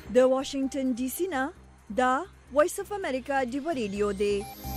د واشنگټن ډي سي نه دا وایس اف امریکا دی ریډیو دی.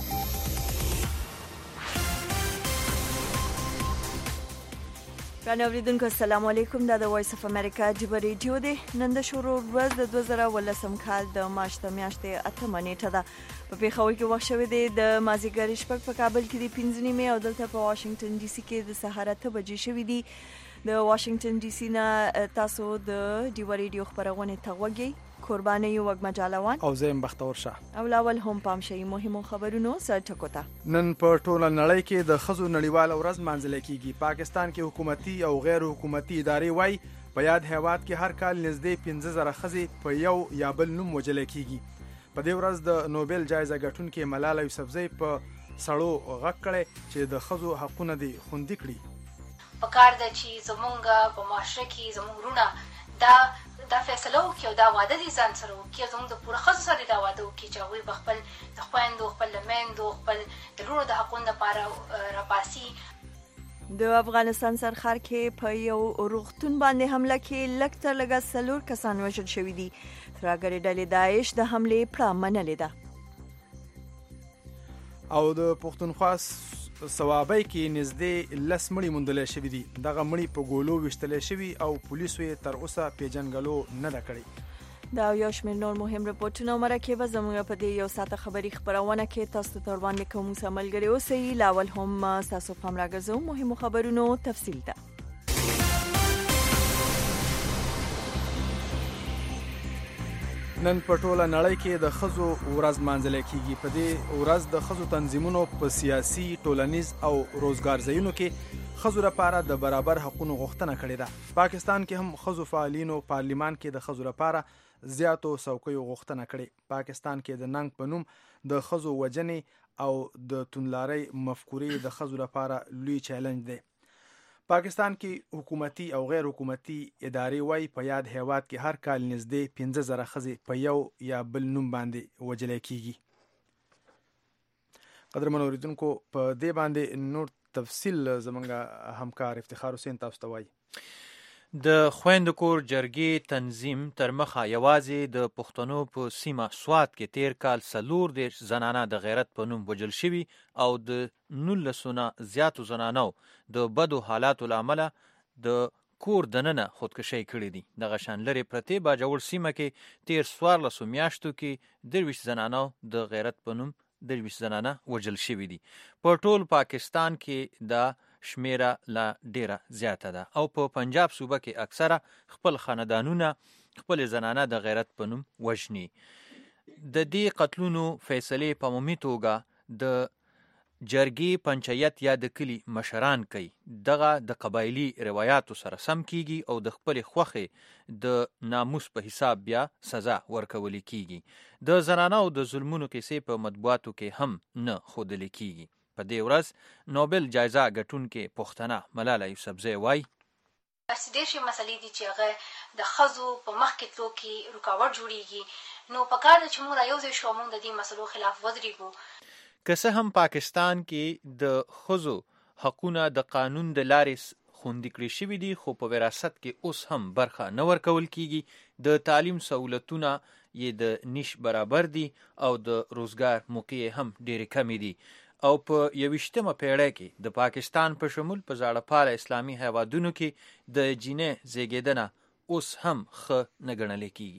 رانه اوریدونکو السلام علیکم. دا د وایس اف امریکا دی ریډیو دی. نن د شروع ورځ د 2018 کال د مارچ میاشتې 8 نیټه ده. په پیښور کې وخت شوی دی د مازیګر شپږ، په کابل کې د 5 نیمې او دلته په واشنگټن ډي سي کې د سهار 8 بجې شوی دی. د واشنگټن ډي سي نه تاسو د دی ریډیو خبرونه تغوږی قرباني یو وګ مجالوان او زم بختور شه او لاول هم پام شي مهمو خبرونو سره ټکوتا. نن په ټوله نړۍ کې د خزو نړیوال ورځ مانځل کیږي. پاکستان کې حکومتي او غیر حکومتي ادارې وای په یاد هیواد کې هر کال نږدې 15,000 خزي په یو یا بل نوم وجل کیږي. په دې ورځ د نوبل جایزه ګټونکې ملاله یوسفزۍ په سړو غږ کړي چې د خزو حقونه دي خوندي کړي. پکار د چې زمونږ په معاشره کې زمونږ دا فیصله وکړي او دا واده دي ځان سره وکړي، زموږ د پوره ښځو سره دا واده وکړي چې هغوی به خپل د خویندو، خپل د میندو، خپل د لوڼو د حقونو لپاره راپاسي. د افغانستان سرخار کې په یو روغتون باندې حمله کې لږ تر لږه 4 کسان وژل شوي دي. ترهګرې ډلې داعش د حملې پړه منلې ده. او د پښتونخوا ثوابۍ کې نږدې 10 مړي موندل شوي دي. دغه مړي په ګولو وشتل شوي او پولیسو یې تر اوسه پیژنګلو نه ده کړې. دا یو شمېر نور مهم رپورټونه مرکه زموږ په دې یو ساعته خبري خبرونه کې تاسو ته وړاندې کوم سملګری اوسئ. لاول هم تاسو پام راګرځو مهمو خبرونو تفصیل ده. نن په ټوله نړۍ کې د خزو ورځ مانځل کیږي. په دې ورځ د خزو تنظیمونو په سیاسي، ټولنیز او روزګار ځایونو کې خزو لپاره د برابر حقوقو غوښتنه کړې ده. پاکستان کې هم خزو فعالینو پارلیمان کې د خزو لپاره زیاتو څوکیو غوښتنه کړې. پاکستان کې د ننګ په نوم د خزو وجنې او د تونلارۍ مفکورې د خزو لپاره لوی چیلنج دی. پاکستان کې حکومتي او غیر حکومتي ادارې وای په یاد هیواد کې هر کال نږدې 15,000 خزي په یو یا بل نوم باندې وجل کیږي. قدرمن اوریدونکو په دې باندې نور تفصیل زمونږ همکار افتخار حسین تاسو ته وایي. د خویندو کور جرګې تنظیم تر مخه یوازې د پښتنو په سیمه سوات کې تیر کال 4 زنانه د غیرت په نوم وژل شوي او د 19 زیاتو زنانو د بدو حالاتو له امله د کور دننه خودکشي کړې دي. دغه شان لرې پرتې باجوړ سیمه کې تیر 14 میاشتو کې 23 زنانو د غیرت په نوم 23 زنانه وژل شوي دي. په ټول پاکستان کې د شمیره لا ډیره زیاته ده او په پنجاب صوبه کې اکثره خپل خاندانونه خپل زنانه د غیرت په نوم وژني. د دې قتلونو فیصله په عمومي توګه د جرګې پنچایت یا د کلی مشران کوي. دغه د قبایلی روایتو سره سم کیږي او د خپل خوخه د ناموس په حساب بیا سزا ورکول کیږي. د زنانو د ظلمونو کیسې په مطبوعاتو کې هم نه ښودل کیږي. په دې ورځ نوبل جایزه ګټونکې پښتنه ملاله یوسفزۍ وایي داسې ډېر شي مسلې دي چې هغه د ښځو په مخ کې تلو کې رکاوټ جوړیږي. نو پکار ده چې موږ رایوځای شو، موږ د دې مسلو خلاف ودرېږو. که څه هم پاکستان کې د ښځو حقونه د قانون د لارې خوندي کړي شوي دي، خو په وراثت کې اوس هم برخه نه ورکول کیږي. د تعلیم سہولتونه یې د نش برابر دي او د روزګار موقع هم ډېرې کمې دي. او په 21مه پیړۍ کې د پاکستان په شمول په زاړه‌پاله اسلامي هیوادونو کې د جینۍ زیږیدنه اوس هم ښه نه ګڼل کیږي.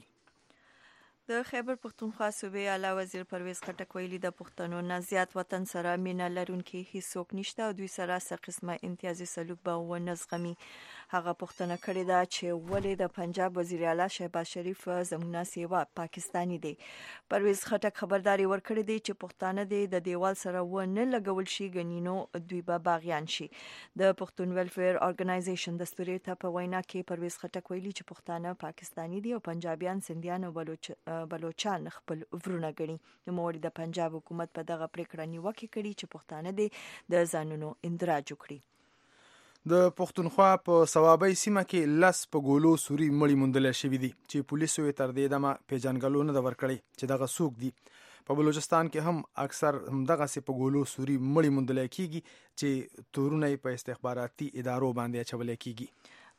د خیبر پښتونخوا صوبې اعلی وزیر پرویز خټک ویلي د پښتنو نه زیات وطن سره مینه لرونکي هیڅوک نشته او دوی سره څه قسمه امتیازي سلوک به ونه زغمي. هغه پوښتنه کړې ده چې ولې د پنجاب وزیر اعلی شهباز شریف زموږ نه سیوا پاکستاني دی. پرویز خټک خبرداري ورکړې دی چې پښتانه دې د دیوال سره ونه لګول شي، ګنینو دوی به باغیان شي. د پښتون ویلفیر ارګنایزیشن د ستوري ته په وینا کې پرویز خټک ویلي چې پښتانه پاکستاني دي او پنجابیان، سندیان او بلوچان خپل ورونه ګڼي. نوموړي د پنجاب حکومت په دغه پریکړه نیوکه کړې چې پښتانه دې د ځانونو اندراج وکړي. د پښتونخوا په ثوابۍ سیمه کې 10 په ګولو سوري مړي موندل شوي دي چې پولیسو یې تر دې دمه پیژنګلو نه ده ورکړی چې دغه څوک دي. په بلوچستان کې هم اکثر همدغسې په ګولو سوري مړي موندل کیږي چې تورونه په استخباراتي ادارو باندې اچول کیږي.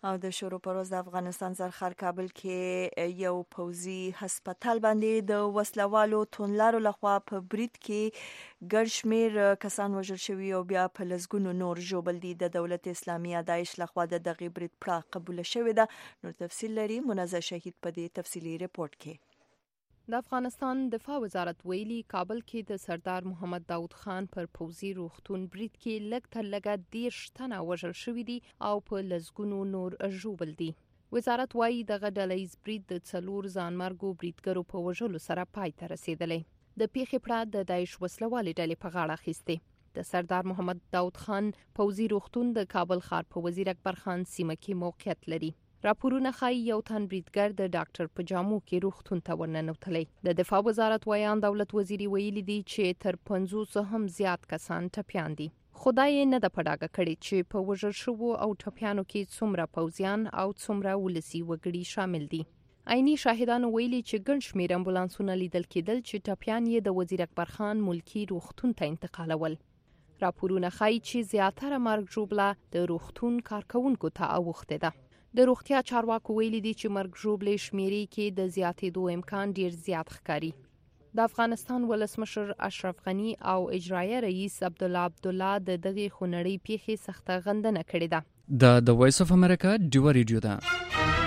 او د شروع پروز د افغانستان زرخار کابل کې یو پوزي هسپتال باندې د وسلوالو تونلارو لخوا په برید کې ګڼ شمېر کسان وژل شوي او بیا په لسګونو نور ژوبل دي. د دولت اسلامي داعش لخوا د دغه برید پړه قبول شوې ده. نور تفصیل لري منزه شهید په دې تفصیلي ریپورت کې. د افغانستان دفاع وزارت ویلي کابل کې د سردار محمد داود خان پر پوزي روغتون برید کې لږ تر لږه 10 تنه وژل شوي دي او په لسګونو نور ژوبل دي. وزارت وايي دغه ډلهییز برید د 4 ځانمرګو بریدګرو په وژلو سره پای ته رسیدلی. د پیښې پړه د داعش وسلوالې ډلې په غاړه اخیستې. د سردار محمد داود خان پوزي روغتون د کابل ښار په وزیر اکبر خان سیمه کې موقعیت لري. راپورونه ښایي یو تن بریدګر د ډاکټر په جامو کې روغتون ته ورننوتلی. د دفاع وزارت ویان دولت وزیري ویلي دي چې تر 50 هم زیات کسان ټپیان دي. خدای نه د پډاګه کړي چې په وژل شوو او ټپیانو کې څومره پوځیان او څومره ولسي وګړي شامل دي. عیني شاهدانو ویلي چې ګڼ شمېر امبولانسونه لیدل کېدل چې ټپیان یې د وزیر اکبر خان ملکی روغتون ته انتقالول. راپورونه ښایي چې زیاتره مرګ ژوبله د روغتون کارکونکو ته اوښتې ده. د روغتیا چارواکو ویلي دي چې مرګ ژوبلې شمیرې کې د زیاتېدو امکان ډیر زیات ښکاري. د افغانستان ولسمشر اشرف غنی او اجرایه رئیس عبدالله د دغه خونړۍ پیښې سخته غندنه کړې ده. د وایس اف امریکا ډیو ریډیو ده.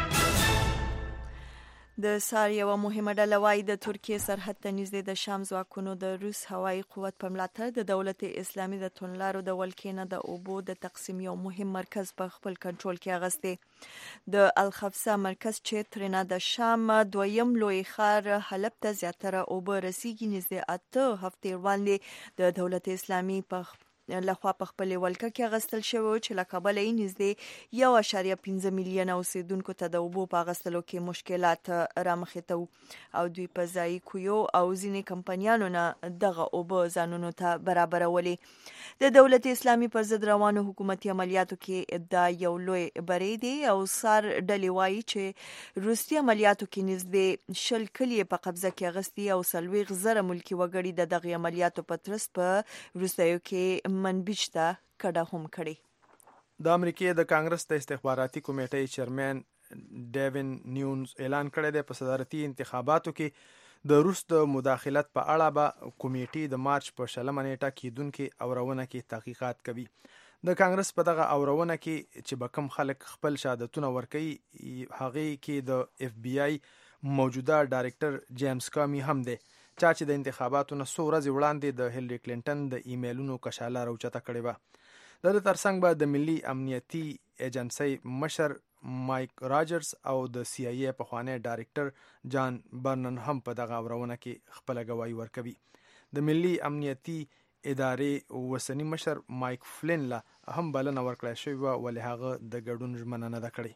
د سار یو مهمه ډله وايي د ترکیه سرحد ته نږدې د شام ځواکونو د روس هوایي قوت په ملاتړ د دولت اسلامي د تونلارو د ولکې نه د اوبو د تقسیم یو مهم مرکز په خپل کنټرول کې اغستی. د الخفصه مرکز چې ترنه د شام دویم لوی ښار حلب ته زیاتره اوبه رسیږي نږدې 8 هفتې وړاندې د دولت اسلامي په لخوا په خپل ولکه کې اغستل شوی چې له کابل یې نږدې 1.5 میلیونه اوسیدونکو ته د اوبو په اغستلو کې مشکلات رامخې ته او دوی په ځایي کویو او ځینې کمپنیانو نه دغه اوبه ځانونو ته برابرولې. د دولت اسلامي پر ضد روانو حکومتي عملیاتو کې دا یو لوی بری دی او سار ډلې وایي چې روسي عملیاتو کې نږدې 10 کلي په قبضه کې اغستي او 40,000 ملکي وګړي د دغه عملیاتو په ترڅ په روسیو کې منبج ته کډه هم کړي. د امریکای د کانګرس د استخباراتي کمیټې چیرمن ډیوین نیونز اعلان کړی دی په صدارتي انتخاباتو کې د روس د مداخلت په اړه به کمیټې د مارچ په 20 نیټه کېدونکې اورونه کې تحقیقات کوي. د کانګرس په دغه اورونه کې چې به کم خلک خپل شهادتونه ورکوي هغه کې د اف بی آی موجوده ډایرکټر جیمز کامی هم دی چې د انتخاباتو نه 100 ورځې وړاندې د هیلری کلینټن د ایمیلونو کشاله راوچته کړې وه. د ترڅنګ به د ملي امنیتي ایجنسی مشر مایک راجرز او د سی آی ای پخوانی ډایرکټر جان برنن هم په دغه اورونه کې خپل گواهی ورکوي. د ملي امنیتي ادارې وسنی مشر مایک فلین له هم بلنه ورکړی شوې وه ولې هغه د ګډون ژمنه نه ده کړې.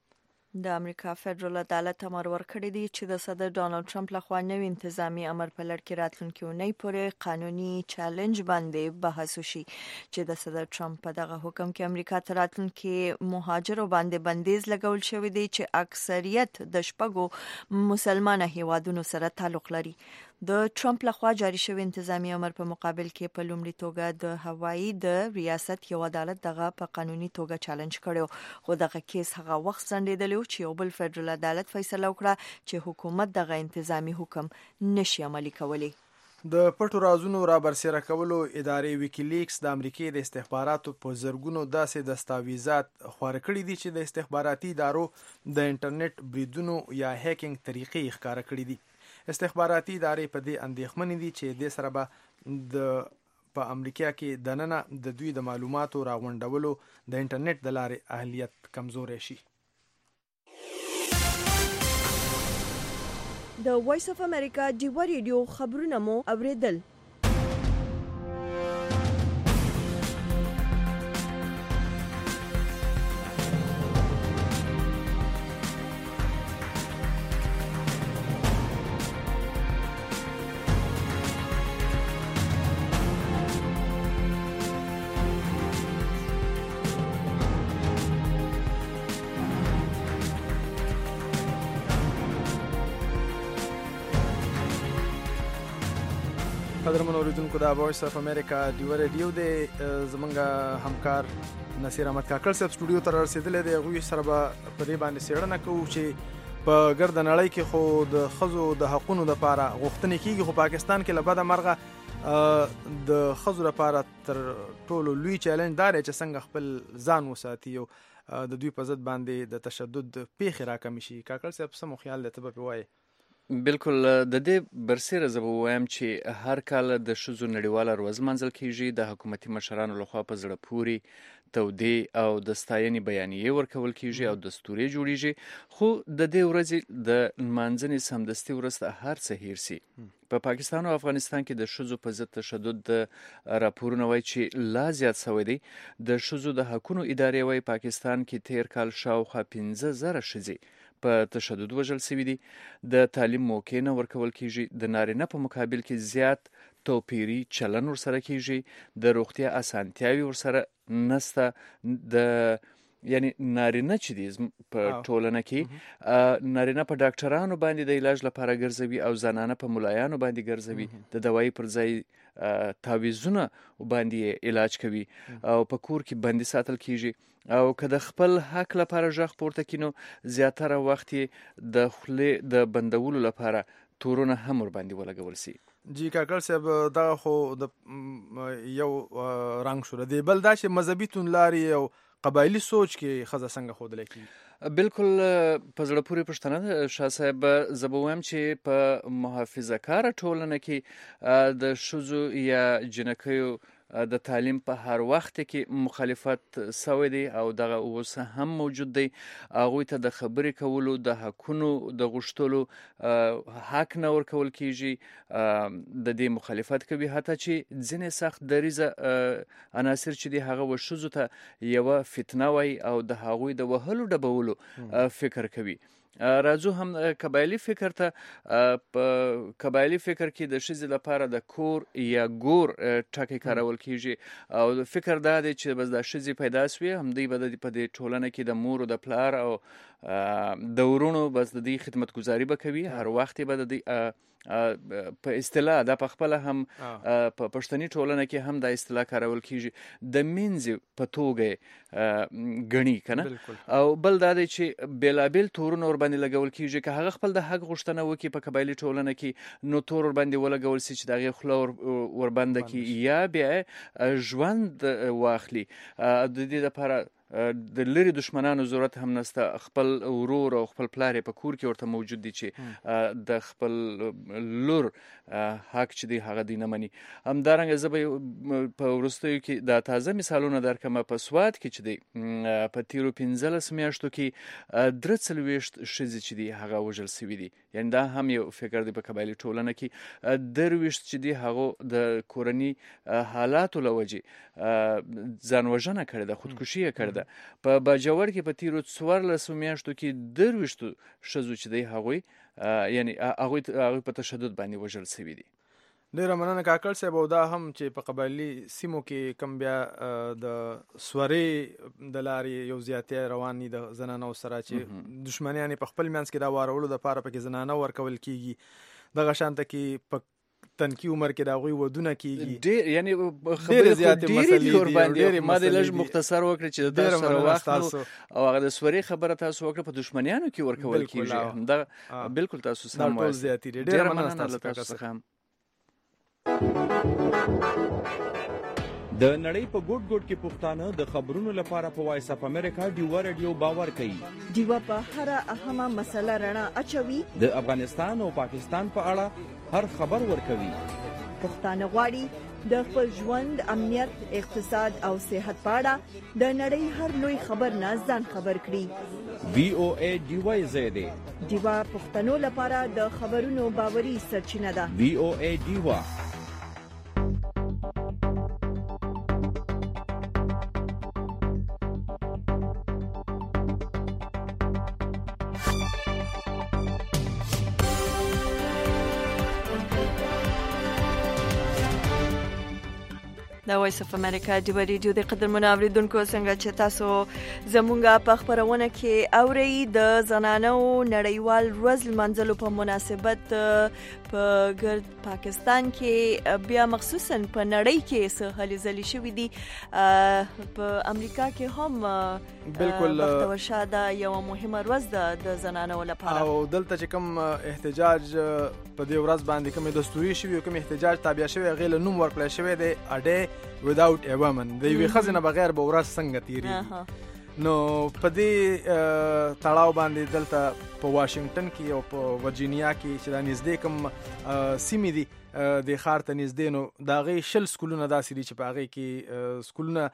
د امریکا فدرال عدالت امر ورکړی دی چې د صدر ډانلډ ټرمپ لخوا نوی انتظامی امر په لړ کې راتلونکي اونۍ پورې قانوني چالنج باندې بحث وشي چې د صدر ټرمپ په دغه حکم کې امریکا ته راتلونکي مهاجرو باندې بندیز لګول شوی دی چې اکثریت د شپږو مسلمانه هیوادونو سره تعلق لري. د ټرمپ لخوا جاری شوی انتظامی امر په مقابل کې په لومړي توګه د هوایی د ریاست یو عدالت دغه په قانوني توګه چالنج کړو خو دغه کیس هغه وخت ځنډېدلی و چې یو بل فدرال عدالت فیصله وکړه چې حکومت دغه انتظامی حکم نشي عملي کولی. د پټو رازونو را برسېره کولو ادارې ویکیلیکس د امریکای د استخباراتو په زرګونو داسې دستاویزات خپاره کړي دي چې د استخباراتي ادارو د انټرنیټ بریدونو یا هیکینګ طریقې ښکاره کړي دي. استخباراتي ادارې په دې اندېښمنې دي چې دې سره به په امریکا کې دننه د دوی د معلوماتو راغونډولو د انټرنیټ د لارې اهلیت کمزوري شي. د وایس اف امریکا ډیو ریډیو خبرونه مو اوریدل. قدرمن اوریدونکو د وایس اف امریکا ډیو ریډیو د زمونږ همکار نصیر احمد کاکړ صاحب سټوډیو ته رسیدلی دی. هغوی سره به په دې باندې څېړنه کوو چې په ګرده نړۍ کې خو د ښځو د حقونو دپاره غوښتنې کېږي، خو پاکستان کې له بده مرغه د ښځو لپاره تر ټولو لوی چیلنج دا دی چې څنګه خپل ځان وساتي او د دوی په ضد باندې د تشدد پیښې راکمې شي. کاکړ صاحب څه مو خیال دی، ته به پرې وایې؟ بالکل د دې برسیره زه به ووایم چې هر کال د ښځو نړیواله ورځ لمانځل کیږي. د حکومتي مشرانو لخوا په زړه پورې تودې او د ستاینې بیانیې ورکول کیږي او دستورې جوړیږي، خو د دې ورځې د لمانځنې سمدستي وروسته هر څه هیر سي. په پاکستان او افغانستان کې د ښځو په ضد تشدد د راپورونه وایي چې لا زیات سوی دی. د ښځو د حقونو ادارې وایي پاکستان کې تیر کال شاوخوا 15,000 ښځې په تشدد وژل سوي دي. د تعلیم موقع نه ورکول کیږي، د نارینه په مقابل کې زیات توپیري چلن ورسره کیږي، د روغتیا اسانتیاوي ورسره نسته. د یعنی نارینه چې دي په ټولنه کې نارینه په ډاکټرانو باندې د علاج لپاره ګرځوي او زنانه په ملایانو باندې ګرځوي، د دوایي پر ځای تعویضونه باندې علاج کوي او په کور کې بندي ساتل کیږي. او که د خپل حق لپاره غږ پورته کینو زیاتره وخت د خولې د بندولو لپاره تورونه هم ور باندې ولګول سي. جی کاکړ صاحب، دا خو د یو رنګ شو دی، بل دا چې مذهبي توندلارې او قبایلي سوچ کې ښځه څنګه ښودلی کېږي؟ بالکل په زړه پورې پوښتنه ده شاه صاحب. زه به ووایم چې په محافظه کاره ټولنه کې د ښځو یا جنکیو د تعلیم په هر وخت کې مخالفت سوی دی او دغه اوس هم موجود دی. هغوی ته د خبرې کولو، د حقونو د غوښتلو حق نه ورکول کیږي، د دې مخالفت کوي، حتی چې ځینې سخت دریځه عناصر چې دي هغه ښځو ته یوه فتنه وایي او د هغوی د وهلو ډبولو فکر کوي. راځو هم قبایلي فکر ته. په قبایلي فکر کې د ښځې لپاره د کور یا ګور ټکی کارول کیږي او فکر دا دی چې بس دا ښځې پیدا سوې همدوی به په دې ټولنه کې د مور او د پلار او د ورونو بس د دې خدمتګزاري به کوي. هر وخت به د دې په اصطلاح دا په خپله هم په پښتني ټولنه کې هم دا اصطلاح کارول کیږي، د منځ په توګه ګڼي کنه. او بل دا دی چې بیلابیل تورونه ور باندې لګول کیږي. که هغه خپل د حق غوښتنه وکړي په قبایلي ټولنه کې نو تور ور باندې ولګول سي چې د هغې خوله ور بنده کړي یا بیا ژوند واخلي. د دې لپاره د لرې دشمنانو ضرورت هم نسته. خپل ورور او خپل پلار په کور کې ورته موجود دي چې د خپل لور حق چې دی هغه دی نه مني. همدارنګه زه به په وروستیو کې دا تازه مثالونه درکړم. په سوات کې چې دی په تیرو 15 میاشتو کې 43 ښځې چې دي هغه وژل سوي دي. یعنې دا هم یو فکر دی په قبایلي ټولنه کې. 23 چې دي هغو د کورني حالاتو له وجې ځان وژنه کړې ده، خودکشي یې کړې ده. په باجوړ کې په تیرو 14 میاشتو کې 23 ښځو چې دی هغوی یعنی هغوی په تشدد باندې وژل سوي دي. ډېره مننه کاکړ صاحب. او دا هم چې په قبایلي سیمو کې کم بیا د سورې د لارې یو زیاتې روان دي د زنانو سره چې دشمنیانې په خپل منځ کې دا وارولو دپاره پکې زنانه ورکول کیږي. دغه شانته کې په تنکي عمر کې د هغوی ودونه کیږي. ډېر یعنی خبرې خو ډېرې دي ورباندې. ما دې لږ مختصر وکړې چې د تاسو سره وخت او هغه د سورې خبره تاسو وکړه په دشمنیانو کې ورکول کیږي. دا بالکل تاسو سم وایي. ټول زیاتې دي. ډېره مننه تاسو څخه. د نړۍ په ګوټ ګوټ کې پښتانه د خبرونو لپاره په وایس اف امریکا ډیو ریډیو باور کوي. ډیو په هر اهمه مسله رڼا اچوي. د افغانستان او پاکستان په اړه هر خبر ورکوي. پښتانه غواړي د خپل ژوند، امنیت، اقتصاد او صحت په اړه د نړۍ هر لوی خبر نه ځان خبر کړي. VOA ډیو زیاده ډیو پښتنو لپاره د خبرونو باوري سرچینه ده. VOA ډیو. د د وایس اف امریکا د ریډیو د قدرمنو اوریدونکو څنګه چې تاسو زمونږه په خبرونه کې اوري د زنانو نړیوال ورځ لمانځلو په مناسبت په ګرد پاکستان کې بیا مخصوصا په نړۍ کې څه هلې ځلې شوې دي په امریکا کې هم بالکل ورشا دا یو مهمه ورځ د زنانو لپاره او دلته چې کوم احتجاج په دې ورځ باندې کوم دستوري شوی او کوم احتجاج تابع شوی غیر نوم ورکړل شوی دی اډه without a woman د یوې ښځې نه بغیر به ورځ څنګه تیریږي نو په دې تړاو باندې دلته په واشنگټن کې او په ورجینیا کې چې دا نږدې کوم سیمې دي د ښار ته نږدې نو د هغې 20 سکولونه داسې دي چې په هغې کې سکولونه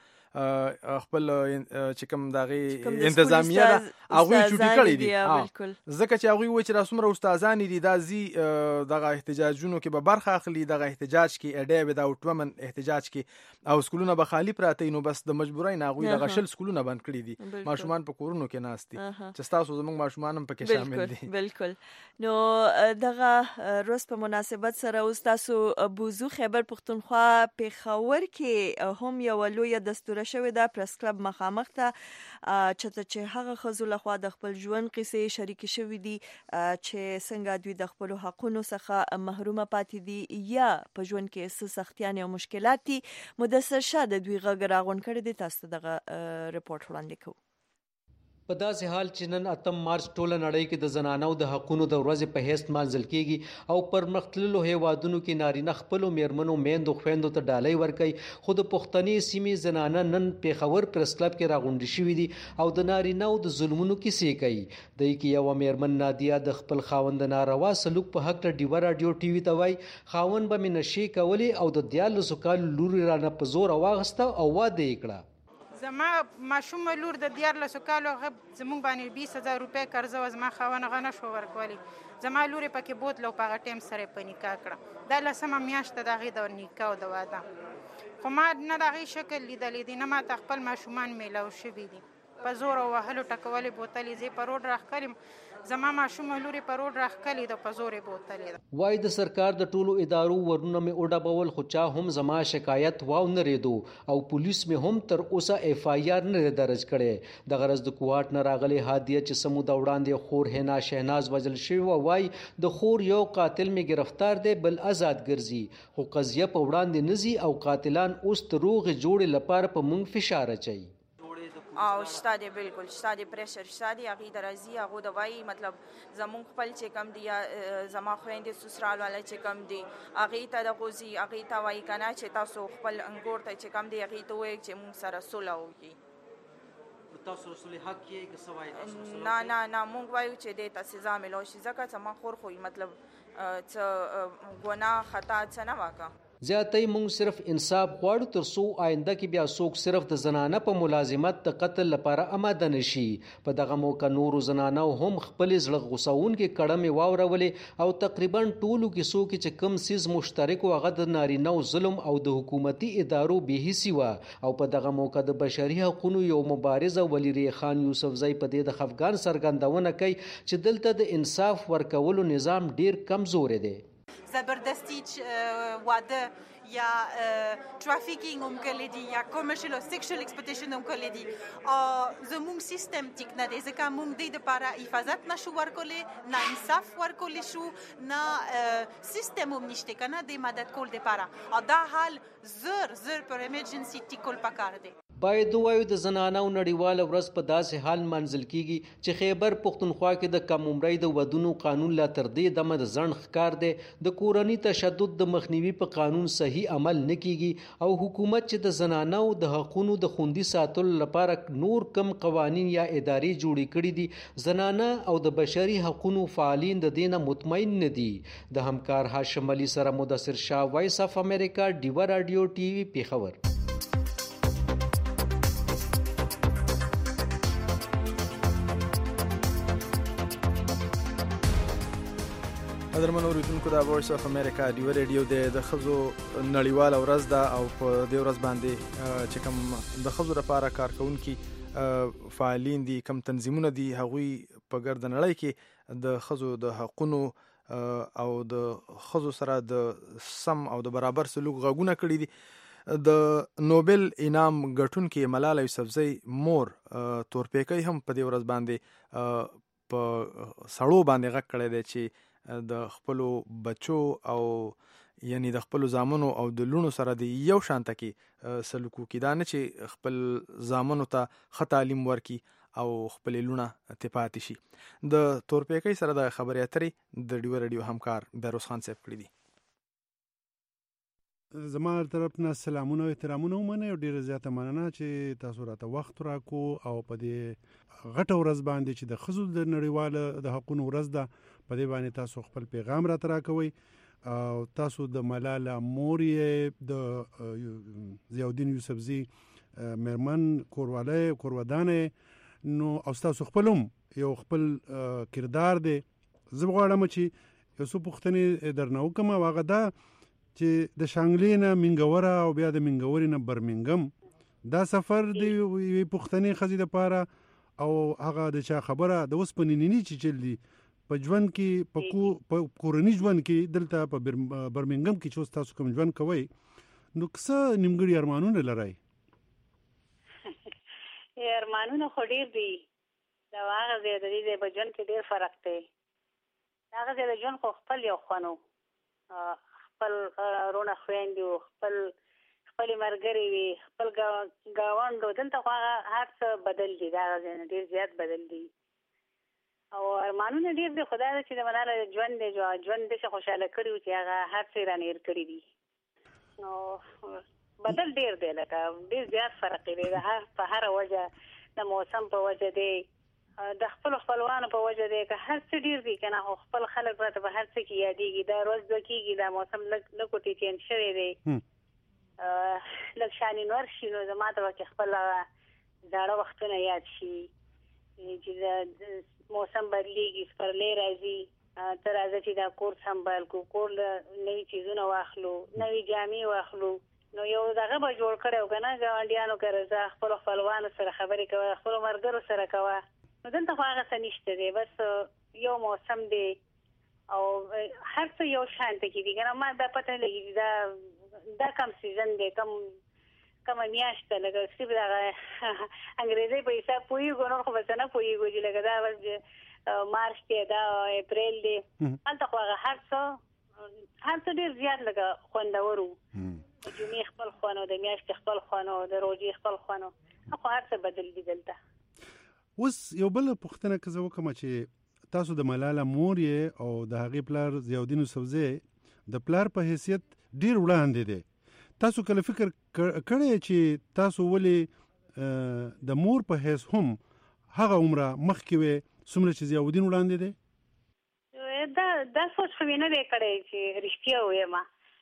خپل چې کوم د هغې انتظامیه ده هغوی چوټي کړی دي ځکه چې هغوی وایي چې دا څومره استادان دي دا ځي دغه احتجاجونو کې به برخه اخلي دغه احتجاج کې اډه وداوټ ومن احتجاج کې او سکولونه به خالی پراته نو بس د مجبورۍ نه هغوی دغه 20 سکولونه بند کړي دي ماشومان په کورونو کې ناست دي چې ستاسو زموږ ماشومان هم پکې شامل دي بالکل نو دغه ورځ په مناسبت سره اوس تاسو بوزو خیبر پښتونخوا پیښور کې هم یو لوی دستور شوی دا پریس کلب مخامخ ته چې هغه خزو لخوا د خپل ژوند قصې شریک شوی دي چې څنګه دوی د خپل حقونو څخه محرومه پاتې دي یا په ژوند کې څه سختیان او مشکلات دي مدثر شاده دوی غږ راغون کړی دي تاسو دغه ریپورت وړاندې کوو په داسې حال چې نن 8 مارچ ټوله نړۍ کې د زنانو د حقونو د ورځې په حیث مانځل کیږي او پر مختلفو هیوادونو کې نارینه خپلو میرمنو میندو خويندو ته ډالۍ ورکوي خو د پښتني سیمې زنانه نن پیښور پریس کلب کې راغونډې شوې دي او د نارینه او د ظلمونو کیسې کوي د کې یو میرمن نادیه د خپل خاوند ناروا سلوک په حق ډیوه رادیو ټي وي ته وای خاوند به مې نشي کولی او د 14 کال لوري رانه په زور واغسته او واده یې کړه زما ماشوم لور د 14 کالو زمونږ باندې 20000 روپۍ قرضه و زما خاوند غنه شو ورکولی زما لورې پکې بوتلو په هغه ټیم سره په نکاح کړه دا لسمه میاشت د هغې د نکاح او د واده خو ما نه د هغې شکل لیدلی دی نه ما ته خپل ماشومان میلاو شوي دي په زور او وهلو ټکولې بوتلې زه په روډ راښکلم زما ماشوم لوري په روډ راښکلې د په زورې بوتلې وای د سرکار د ټولو ادارو ورونه مې وډبول خو چا هم زما شکایت واو نه ریدو او پولیس مې هم تر اوسه اف آی آر نه درج کړي د غرض د کوهات نه راغلي هادیه چې سمو د وړاندې خور هنا شهناز وجل شوی وای د خور یو قاتل مې گرفتار دی بل آزاد ګرځي خو قضیه په وړاندې نزي او قاتلان اوس تروغ جوړ لپاره په مونږ فشار اچي او شته دی بالکل شته دی پریشر شته دی هغې د راځي هغو د وایي مطلب زمونږ خپل چې کم دی یا زما خویندې سسرال والا چې کم دی هغې ته د غوځي هغې ته وایي که نه چې تاسو خپل انګور ته چې کم دی هغې ته وایي چې مونږ سره صلح وکړي تاسو صلح حق یې که څه وایي نه مونږ وایو چې دې ته سزا میلاو شي ځکه زما خور خو مطلب څه ګناه خطا څه نه وکړه زیاتې مونږ صرف انصاف غواړو تر څو آینده کې بیا څوک صرف د زنانه په ملازمت د قتل لپاره آماده نشي په دغه موقع نورو زنانو هم خپل زړه غوسون کې کړمې واورولې او تقریبا ټولو کې څوک چې کم سیز مشترک او غد نارینه ظلم او د حکومتي ادارو به حصي و او په دغه موقع د بشري حقوقو یو مبارز ولی ریحان یوسفزئی په دې د خفګان سرګندونه کوي چې دلته د انصاف ورکولو نظام ډیر کمزور دی زبردستی واده یا ترافیکینگ هم کړی دي یا کمرشل او سیکشوال ایکسپلویټیشن هم کړی دي زموږ سیستم ټیک نه دی ځکه موږ د لپاره حفاظت نشو ورکولی نه انصاف ورکولی شو نه سیستم هم نشته کنه د مدد کول لپاره او دا حال زر پر ایمرجنسي ټیکول پکار دی باید وایو د زنانو نړیواله ورځ په داسې حال منځل کیږي چې خیبر پښتونخوا کې د کم عمرۍ د ودونو قانون لا تر دې دمه د ځنډ ښکار دی د کورني تشدد د مخنیوي په قانون صحیح عمل نه کیږي او حکومت چې د زنانو د حقوقو د خوندي ساتلو لپاره نور کم قوانین یا ادارې جوړې کړې دي زنانه او د بشري حقوقو فعالین د دینه مطمئن نه دي د همکار هاشم علي سره مدثر شاه وایس اف امریکا ډیوه رادیو ټي وي پیښور قدرمنو اوریدونکو د وایس اف امریکا ډیوه ریډیو د ښځو نړیواله ورځ ده او په دې ورځ باندې چې کوم د ښځو لپاره کارکوونکي فعالین دي کوم تنظیمونه دي هغوی په ګرد نړۍ کې د ښځو د حقونو او د ښځو سره د سم او د برابر سلوک غږونه کړي دي د نوبل انعام ګټونکې ملاله یوسفزۍ مور تورپیکی هم په دې ورځ باندې په سړو باندې غږ کړی دی چې د خپلو بچو او یعنی د خپلو زامنو او د لونو سره د یو شانته کې سلوک وکړي، دا نه چې خپل زامنو ته ښه تعلیم ورکړي او خپلې لونه ترې پاتې شي. د تورپیکی سره د خبرې اترې د ډیوه رادیو همکار بیروز خان صاحب کړي دي. زما طرف نه سلامونه او احترامونه ومنئ او ډیره زیاته مننه چې تاسو راته وخت راکو او په دې غټه ورځ باندې چې د ښځو د نړیواله د حقونو ورځ ده په دې باندې تاسو خپل پیغام راته راکوئ او تاسو د ملاله مور یې د ضیاءالدین یوسفزي میرمن کورودانه نو او تاسو خپل هم یو خپل کردار دی. زه غواړم چې یو څه پوښتنې درنه وکړم او هغه دا چې د شانګلې نه منګوره او بیا د منګورې نه برمنګم دا سفر د یوې پښتنې ښځې دپاره او هغه د چا خبره د اوسپنې نیني چې چل دي په ژوند کې په کورني ژوند کې دلته په برمنګم کې چې اوس تاسو کوم ژوند کوئ نو څه نیمګړي ارمانونه لرئ؟ ارمانونه خو ډېر دي، د هغه ځای د دې په ژوند کې ډېر فرق دی. هغه ځای د ژوند خو خپل یو خوند و، خپل رونه خویندې وو، خپلې ملګرې وي، خپل ګاونډ و. دلته خو هغه هر څه بدل دي، د هغه ځای نه ډېر زیات بدل دي او ارمانونه ډېر دي. خو دا ده چې د ملاله ژوند دی، ژوند داسې خوشحاله کړي وو چې هغه هر څه یې رانه هېر کړي دي. نو بدل ډېر دی، لکه ډېر زیات فرق دی په هره وجه، د موسم په وجه دی، د خپلو خپلوانو په وجه دی، که هر څه ډېر دي که نه، خو خپل خلک راته په هر څه کې یادېږي. دا ورځ دوه کېږي، دا موسم لږ ټیټین شوی دی، لږ شانینور شي، نو زما ته به کې خپل زاړه وختونه یاد شي چې د موسم بدلېږي، سپرلی راځي، ته راځه چې دا کور سنبال کړو، کور له نوي څیزونه واخلو، نوي جامې واخلو. نو یو دغه به جوړ کړی و که نه، ګاونډیانو کره ځه، خپلو خپلوانو سره خبرې کوه، خپلو ملګرو سره کوه. نو دلته خو هغه څه نشته دی، بس یو موسم دی او هر څه یو شانته کې دي که نه. ما دا پته لګېږي دا کم سیزن دی، کومه میاشت ده، لکه صرف دغه انګریزۍ په حساب پوهېږو، نور خو به څه نه پوهېږو چې لکه دا بس مارچ دی، دا اپریل دی. هلته خو هغه هر څه ډېر زیات لکه خوندور وو. د جمعې خپل خوند و، د میاشتې خپل خوند و، د روژې خپل خوند و، خو هر څه بدل دي دلته. اوس یو بل پوښتنه که زه وکړم چې تاسو د ملاله مور یې او د هغې پلار ضیاءالدین یوسفزی د پلار په حیثیت ډېر وړاندې دی. تاسو کله فکر کړی چې تاسو ولې د مور په حیث هم هغه عمره مخکې وې څومره چې ضیاءالدین وړاندې دی؟ دا سوچ خو مې نه دی کړی چې رښتیا ووایم،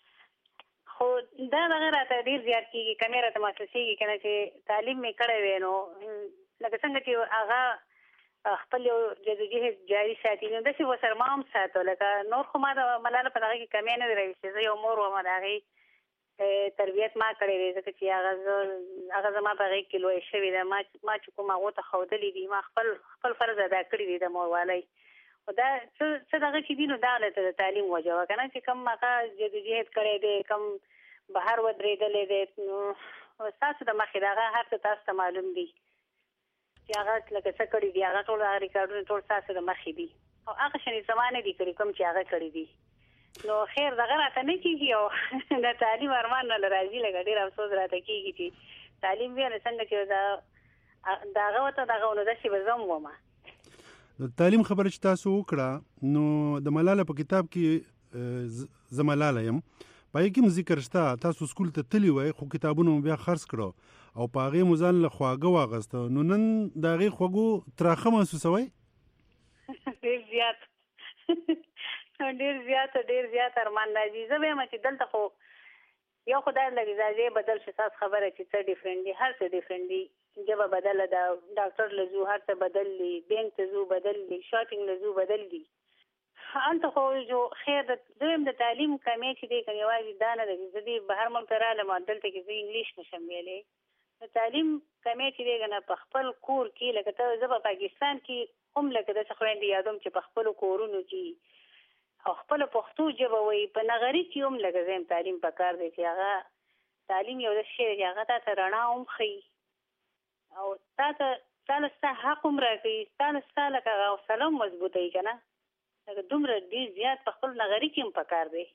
خو دا دغه راته ډېر زیات کېږي، کمې راته محسوسېږي که نه چې تعلیم مې کړی وی نو لکه څنګه چې هغه خپل یو جدوجهد جاري ساتي، نو داسې ورسره ما هم ساتو. لکه نور خو ما د ملاله په دغه کې کمی نه دی راویستې، زه یو مور وم، د هغې تربیت ما کړی دی، ځکه چې هغه زما په هغې کې لویه شوې ده. ما چې کوم هغو ته ښودلي دي، ما خپل فرض ادا کړی دی د موروالۍ. خو دا څه دغه چې دي نو دا هلته د تعلیم وجه وه که نه، چې کوم هغه جدوجهد کړی دی، کوم بهر ودرېدلی دی، نو ستاسو د مخې د هغه هر څه تاسو ته معلوم دي چې هغه لکه څه کړي دي، هغه ټول هغه ریکارډونه ټول ستاسو د مخې دي او هغه شانې زما نه دي کړي کوم چې هغه کړي دي. نو خیر دغه راته نه کېږي او د تعلیم ارمان نه راځي، لکه ډېر افسوس راته کېږي چې تعلیم بیا نو څنګه چې د هغه ورته دغه نو داسې به زه هم ومه. د تعلیم خبره چې تاسو وکړه نو د ملاله په کتاب کې زه ملاله یم په هغې کې هم ذکر شته، تاسو سکول ته تللی وئ خو کتابونه مو بیا خرڅ کړه او په هغې مو ځان له خواږه واغسته. نو نن د هغې خوږو تراخه محسوسوئ؟ ډېر زیات ارمان راځي. زه به یم چې دلته خو یو خو دا لګي دا ځای بدل شي، تاسو خبره چې څه ډیفرنټ دي، هر څه ډیفرنټ دي، ژبه بدله ده، ډاکټر له ځو هر څه بدل دي، بینک ته ځو بدل دي، شاپینګ له ځو بدل دي. هلته خو جو خیر زه یم د تعلیم کمی چې دی که یوازې دا نه ده چې زه دې بهر ملک ته رالم او دلته کې زه انګلیش نشم ویلی. د تعلیم کمی چې دی که نه په خپل کور کې لکه ته زه په پاکستان کې هم لکه داسې خویندې یادوم چې په خپلو کورونو کې او خپله پښتو ژبه وایي، په نغري کې هم لکه زه یم تعلیم پکار دی چې هغه تعلیم یو د شی چې هغه ته رڼا هم ښیي او تا له ستا حق هم راکوي، ستا لکه حوصله هم مضبوطوي که نه. لکه دومره ډېر زیات په خپل نغري کې هم پکار دی،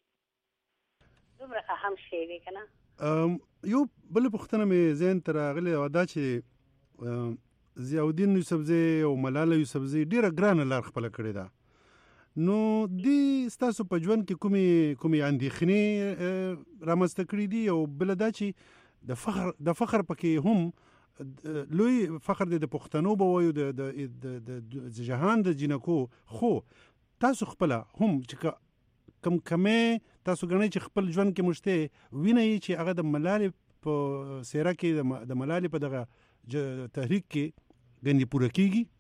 دومره اهم شی دی که نه. یو بله پوښتنه مې ذهن ته راغلې وه، دا چې ضیاءالدین یوسفزی او ملاله یوسفزی ډېره ګرانه لار خپله کړې ده، نو دې ستاسو په ژوند کې کومې اندېښنې رامنځته کړي دي؟ او بله دا چې د فخر پکې هم لوی فخر دی د پښتنو به وایو د جهان د جینکو، خو تاسو خپله هم چې کمې تاسو ګڼئ چې خپل ژوند کې مشته وینئ چې هغه د ملالې په څیره کې د ملالې په دغه تحریک کې ګندې پوره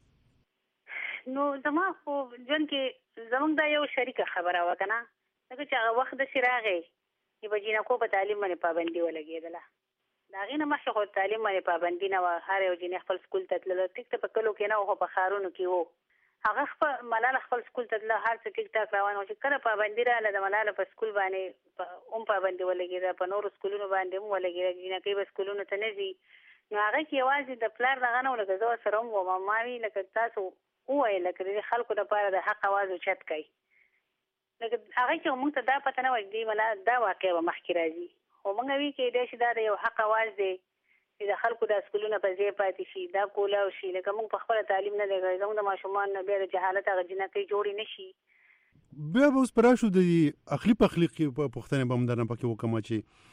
کیږي؟ نو زما خو ژوند کې زموږ دا یو شریکه خبره وه که نه، ځکه چې هغه وخت داسې راغی چې په جینکو په تعلیم باندې پابندي ولګېدله. د هغې نه مخکې خو تعلیم باندې پابندي نه وه، هر یو جینۍ خپل سکول ته تلله. ټیک ته په کلو کې نه و، خو په ښارونو کې و. هغه ملاله خپل سکول ته تلله، هر څه ټیک ټاک روان و. چې کله پابندي راغله د ملاله په سکول باندې هم پابندي ولګېده، په نورو سکولونو باندې هم ولګېده، جینکۍ به سکولونو ته نه ځي. نو هغه کې یوازې د پلار دغه نه و، لکه زه ورسره هم وم. ما وي لکه تاسو ووایل لکه د خلکو دپاره د حق اواز اوچت کوي. لکه هغه کې موږ ته دا پته نه وه چې دا واقع به مخکې راځي، خو موږ وی کېدای شي دا د یو حق اواز دی چې د خلکو د سکولونه په ځای پاتې شي، دا کولاو شي. لکه موږ په خپله تعلیم نه دی کړی، زموږ د ماشومان نه بیا د جهالت هغه جینکۍ جوړې نه شي. بیا به اوس په راشو د اخلي پخلي کې پوښتنې به هم درنه پکې وکړم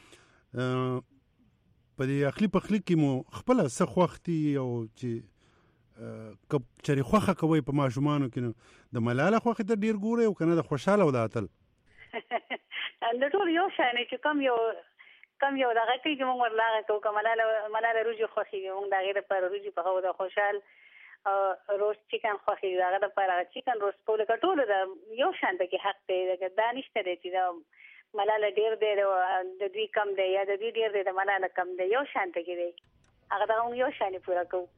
چې په دې اخلي پخلي کې مو خپله څه خوښ دي، او چې چېرې خوښه کوئ په ماشومانو کې، نو د ملاله خوښې ته ډېر ګورئ او که نه د خوشحاله او د اتل؟ د ټول یو شان چې کم یو دغه کوي چې موږ ورله هغه کوو. که ملاله روجي خوښېږي، موږ د هغې دپاره روجي پخوو. د خوشحال روست چکن خوښېږي، د هغه دپاره هغه چکن روست کوو. لکه ټولو د یو شان پکې حق دی، لکه دا نشته دی چې د ملاله ډېر دی د دوی کم دی، یا د دوی ډېر دی د ملاله کم دی. یو شان پکې دی، هغه دغه موږ یو شانې پوره کوو.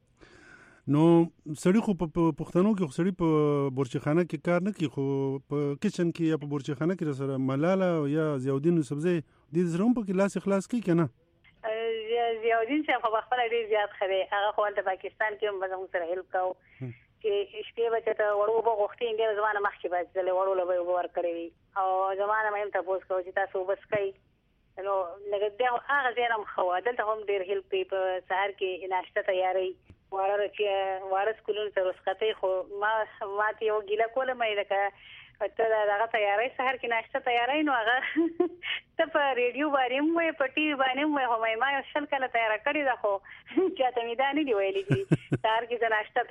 نو سړي خو په پښتنو کې خو سړي په بورچخانه کې کار نه کوي، خو په کچن کې یا په بورچخانه کې سره ملاله یا ضیاءالدین یوسفزی دې سره هم پکې لاس خلاص کوي که نه؟ ضیاءالدین صاحب خو پخپله ډېر زیات ښه دی. هغه خو هلته پاکستان کې هم به زموږ سره هیلپ کوو چې شپې به چېرته وړو اوبه غوښتې، بیا به زما نه مخکې به ځلې وړو له به یې اوبه ورکړې وي، او زما نه به هم تپوس کوو چې تاسو اوبه څښئ. نو لکه بیا هغه ځای نه هم ښه وه. دلته هم ډېر هیلپ کوي، په سهار کې ناشته تیاروي، واړه سکولونو ته رسختۍ. خو ما ته یو ګیله کوله مې لکه ته دغه تیاری سهار کې ناشته تیاری، نو هغه ته په ریډیو باندې هم وایې، په ټي وي باندې هم وایې، خو ما یو 100 کاله تیاره کړې ده، خو چاته مې دا نه دي ویلي چې سهار کې زه ناشته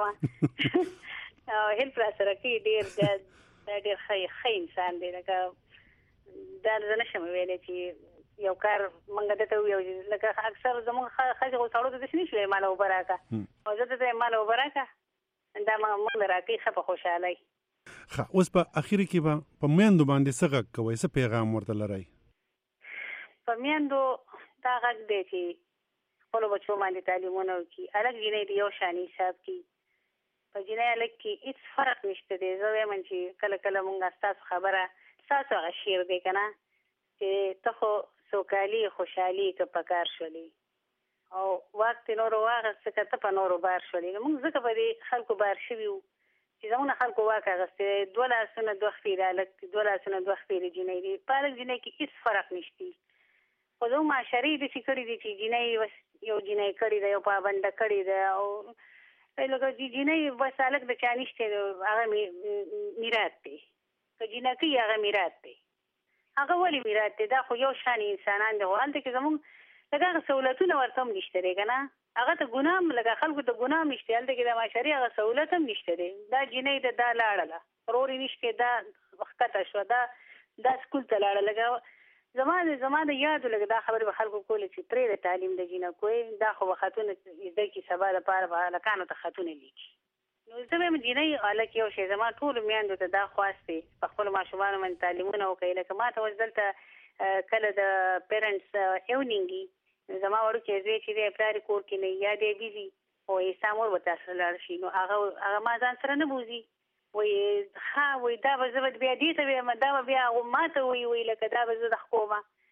تیاروم. او هیلپ راسره کوي ډېر. دا ډېر ښه انسان دی. لکه دا زه نشم ویلی چې یو کار موږ دته ویو، لکه اکثر زموږ ښځې خو سړو ته داسې نه شي ویلی ماله اوبه راکړه، او زه ته ماله اوبه راکړه، دا موږ له راکوي ښه په خوشحالۍ. ښه، اوس په اخر کې به په میندو باندې څه غږ کوئ، څه پیغام ورته لرئ؟ په میندو دا غږ دی چې خپلو بچو باندې تعلیمونه وکړي. هلک جینۍ د یو شان حساب کړي، په جینۍ هلک کې هېڅ فرق نشته دی. زه وایم چې کله کله مونږ ستاسو خبره ستاسو هغه شعر دی که نه، چې ته خو سوکالي خوشحالي که په کار شولې، او واک دې نورو واخیسته که ته په نورو بار شولې. نو موږ ځکه په دې خلکو بار شوي وو چې زموږ نه خلکو واک اخیستی دی. 2 لاسونه 2 خپې د هلک دي، 2 لاسونه 2 خپې د جینۍ دي. په هلک جینۍ کې هېڅ فرق نشته. خو زموږ معاشرې داسې کړي دي چې جینۍ یو جینۍ کړې ده، یو پابنده کړې ده، او لکه جینۍ بس هلک د چا نشته، هغه میراث دی. که جینکۍ هغه میراث دی. هغه ولې میراث دی؟ دا خو یو شان انسانان دي. خو هلته کې زموږ لکه هغه سهولتونه ورته هم نشته دی که نه. هغه ته ګناه هم لکه خلکو ته ګناه هم نشته. هلته کې د معاشرې هغه سهولت هم نشته دی. دا جینۍ ده، دا لاړله، ورور یې نشته، دا ښکته شوه، دا سکول ته لاړه. لکه زما د یادو لکه دا خبرې به خلکو کولې چې پرېږده تعلیم د جینکو، دا خو به خطونه زده کړي، سبا دپاره به هلکانو ته خطونه لیکي. نو زه وایم جینۍ هلک یو شی. زما ټولو میندو ته دا خواست دی په خپلو ماشومانو باندې تعلیمونه وکړي. لکه ما ته اوس دلته کله د پیرنټس ایونینګ وي، زما وړوکی زوی چې دی پلار یې کور کې نه، یا دی بیزي، وایي ستا مور به تا سره لاړ شي. نو هغه ما ځان سره نه بوځي، وایي ښه، وایي دا به زه به بیا دې ته ویم، دا به بیا ما ته وایي لکه دا به زه د ښکومه.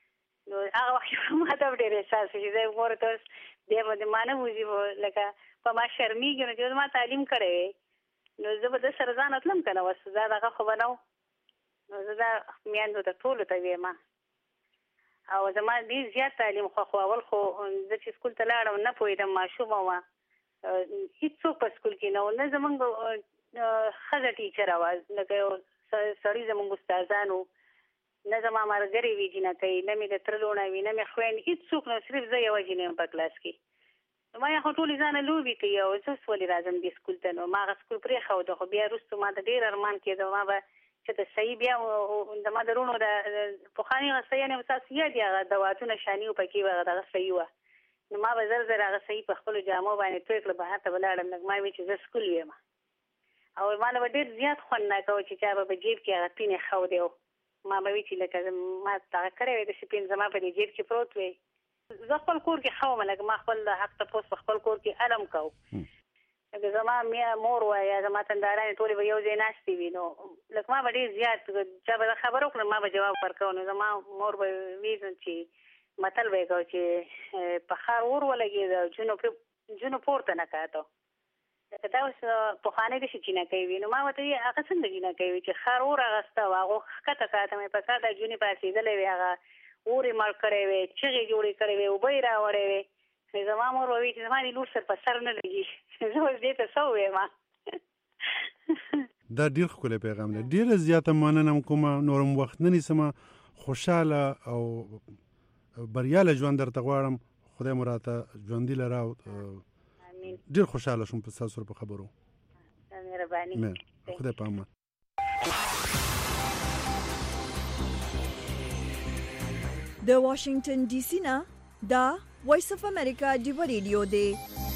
نو هغه وخت ما ته ډېر احساس شي زه مور ته بیا باندې ما نه وځي لکه په ما شرمېږي نو چې ما تعلیم کړی وی نو زه به د سره ځان اتلم که نه وس دا دغه خو به نه نو زه دا میندو ته ټولو ته ویم او زما ډېر زیات تعلیم خوښول خو زه چې سکول ته لاړم نه پوهېدم ماشومه وه هېڅوک په سکول کې نه و نه زمونږ ښځه ټیچره وه لکه یو سړي زمونږ استادانو نه زما ملګرې وي جینکۍ نه مې د تره لوڼه وي نه مې خویندې هېڅوک نه صرف زه یوه جینۍ یم په کلاس کې نو ما خو ټولې ځانه لوبې کوي او زه اوس ولې راځم دې سکول ته نو ما هغه سکول پرېښوده خو بیا وروستو ما ته ډېر ارمان کېده ما به چې ته صحیح بیا د ما د وروڼو د پخواني هغه صحیح یعنې ستاسو یاد یې هغه دواتونه شاني و پکې وه هغه دغه صحیح وه نو ما به زر زر هغه صحیح په خپلو جامو باندې توی کړه بهر ته به لاړم لږ ما ویل چې زه سکول ویم او ما له به ډېر زیات خوند ناکه و چې چا به په جیب کې هغه پین ښودی و ما به وي چې لکه ما دغه کړی وی داسې پین زما په دې جیب کې پروت وی زه خپل کور کې ښه وم لکه ما خپل حق تپوس په خپل کور کې علم کوو لکه زما مور وه یا زما تندارانې ټولې به یو ځای ناستې وي نو لکه ما به ډېر زیات چا به خبره وکړم ما به جواب ورکوم نو زما مور به وي چې متل به یې کوو چې په ښار اور ولګېده جونو پورته نه کاته لکه دا اوس پخوانی داسې جینکۍ وي نو ما ورته وي هغه څنګه جینکۍ وي چې ښار اور اخېسته وه هغو ښکته کاته مې په کار دا جونې پاڅېدلی وي هغه اور یې مړ کړی وی چغې جوړې کړې وې اوبه یې راوړی وې زما مور به وي چې زما دې لور سر په سر نه لګي زه اوس دې ته څه ووایم دا ډېر ښکلی پیغام دی ډېره زیاته مننه کومه نورم وخت نه نیسمه خوشحاله او بریاله ژوند درته غواړم خدای مو راته ژوندي لره ډېر خوشحاله شوم په ستاسو سره په خبرو مهرباني خدای په امان د واشنگټن ډي سي نه دا وایس اف امریکا ډیو ریډیو دی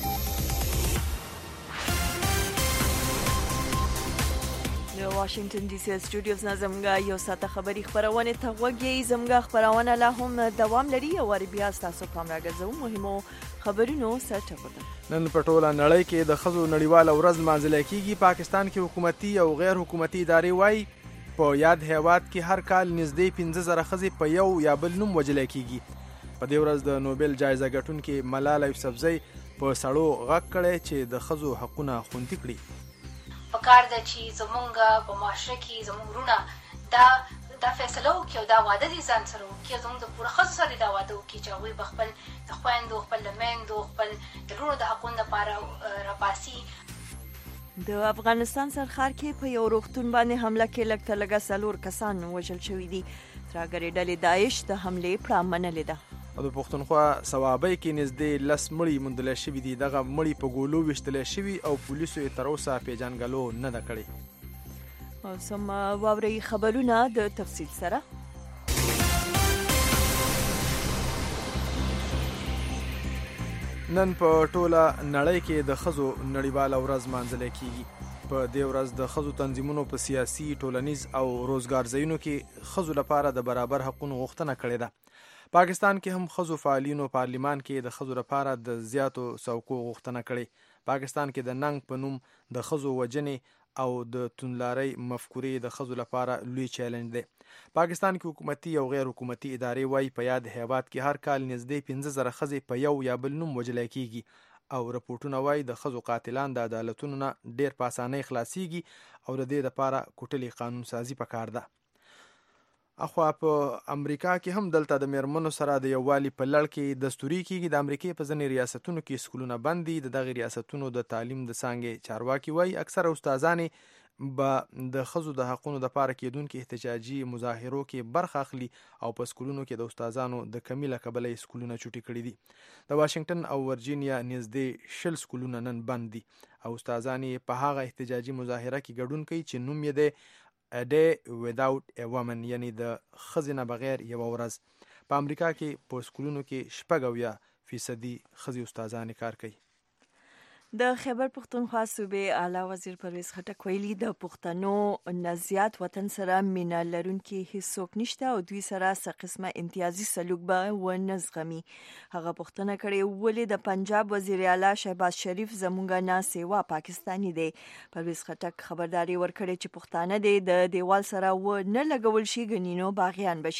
د واشنگټن ډي سي سټوډیوز نه زموږه یو ساعته خبري خبرونه ته وګورئ زموږه خبرونه لا هم دوام لري او بیا تاسو پام راګرځو مهمو خبرونو سرټکوته نن په ټوله نړۍ کې د ښځو نړیواله ورځ لمانځل کیږي پاکستان کې حکومتي او غیر حکومتي ادارې وایي په یاد هیواد کې هر کال نږدې 15,000 ښځې په یو یا بل نوم وژل کیږي په دې ورځ د نوبل جایزه ګټونکې ملاله یوسفزۍ په سړو غږ کړی چې د ښځو حقونه خوندي کړي پکار ده چې زمونږ په معاشره کې زمونږ وروڼه دا فیصله وکړي او دا واده دې ځان سره وکړي زمونږ د پوره ښځو سره دا واده وکړي چې هغوی به خپل د خویندو خپل د میندو خپل د وروڼو د حقونو لپاره راپاسي د افغانستان سرخار کې په یو روغتون باندې حمله کې لږ تر لږه 4 کسان وژل شوي دي ترهګرې ډلې داعش د حملې پړه منلې ده او د پښتونخوا ثوابۍ کې نږدې 10 مړي موندل شوي دي دغه مړي په ګولو ویشتل شوي او پولیسو یې تر اوسه پیژنګلو نه ده کړې او سم واوري خبرونه د تفصیل سره نن په ټوله نړۍ کې د ښځو نړیواله ورځ لمانځل کیږي په دې ورځ د ښځو تنظیمونو په سیاسي ټولنیز او روزګار ځایونو کې ښځو لپاره د برابر حقونو غوښتنه کړې ده پاکستان کې هم ښځو فعالینو پارلیمان کې د ښځو لپاره د زیاتو څوکو غوښتنه کړې پاکستان کې د ننګ په نوم د ښځو وژنې او د توندلارۍ مفکورې د ښځو لپاره لوی چیلنج دی پاکستان کې حکومتي او غیر حکومتي ادارې وایي په یاد هیواد کې هر کال نږدې 15,000 ښځې په یو یا بل نوم وژل کیږي او رپورټونه وایي د ښځو قاتلان د عدالتونو نه ډېر په اسانۍ خلاصيږي او د دې لپاره کوټلې قانون سازي پکار ده اخوا په امریکا کې هم دلته د میرمنو سره د یووالي په لړ کې دستوري کیږي د امریکای په ځینې ریاستونو کې سکولونه بند دي دغه ریاستونو د تعلیم د څانګې چارواکي وایي اکثره استادانې به د ښځو د حقونو لپاره کېدونکو احتجاجي مظاهرو کې برخه اخلي او په سکولونو کې د استادانو د کمی له کبله سکولونه چوټي کړي دي د واشنگټن او ورجینیا نږدې 20 سکولونه نن بند دي او استادانې په هغه احتجاجي مظاهره کې ګډون کوي چې نوم یې دی A day without a woman یعنی د ښځې نه بغیر یوه ورځ په امریکا کې په سکولونو کې 80% ښځې استادانې کار کوي د خیبر پښتونخوا صوبې اعلی وزیر پرویز خټک ویلي د پښتنو نزیات وطن سره مینا لرونکي هیڅوک نشته او دوی سره څه قسمه امتیازي سلوک به ونه زغمي هغه پوښتنه کړې ولې د پنجاب وزیر اعلی شهباز شریف زموږ نه سیوا پاکستاني دی پرویز خټک خبرداري ورکړې چې پښتانه د دیوال سره و نه لګول شي غنینو باغیان بشي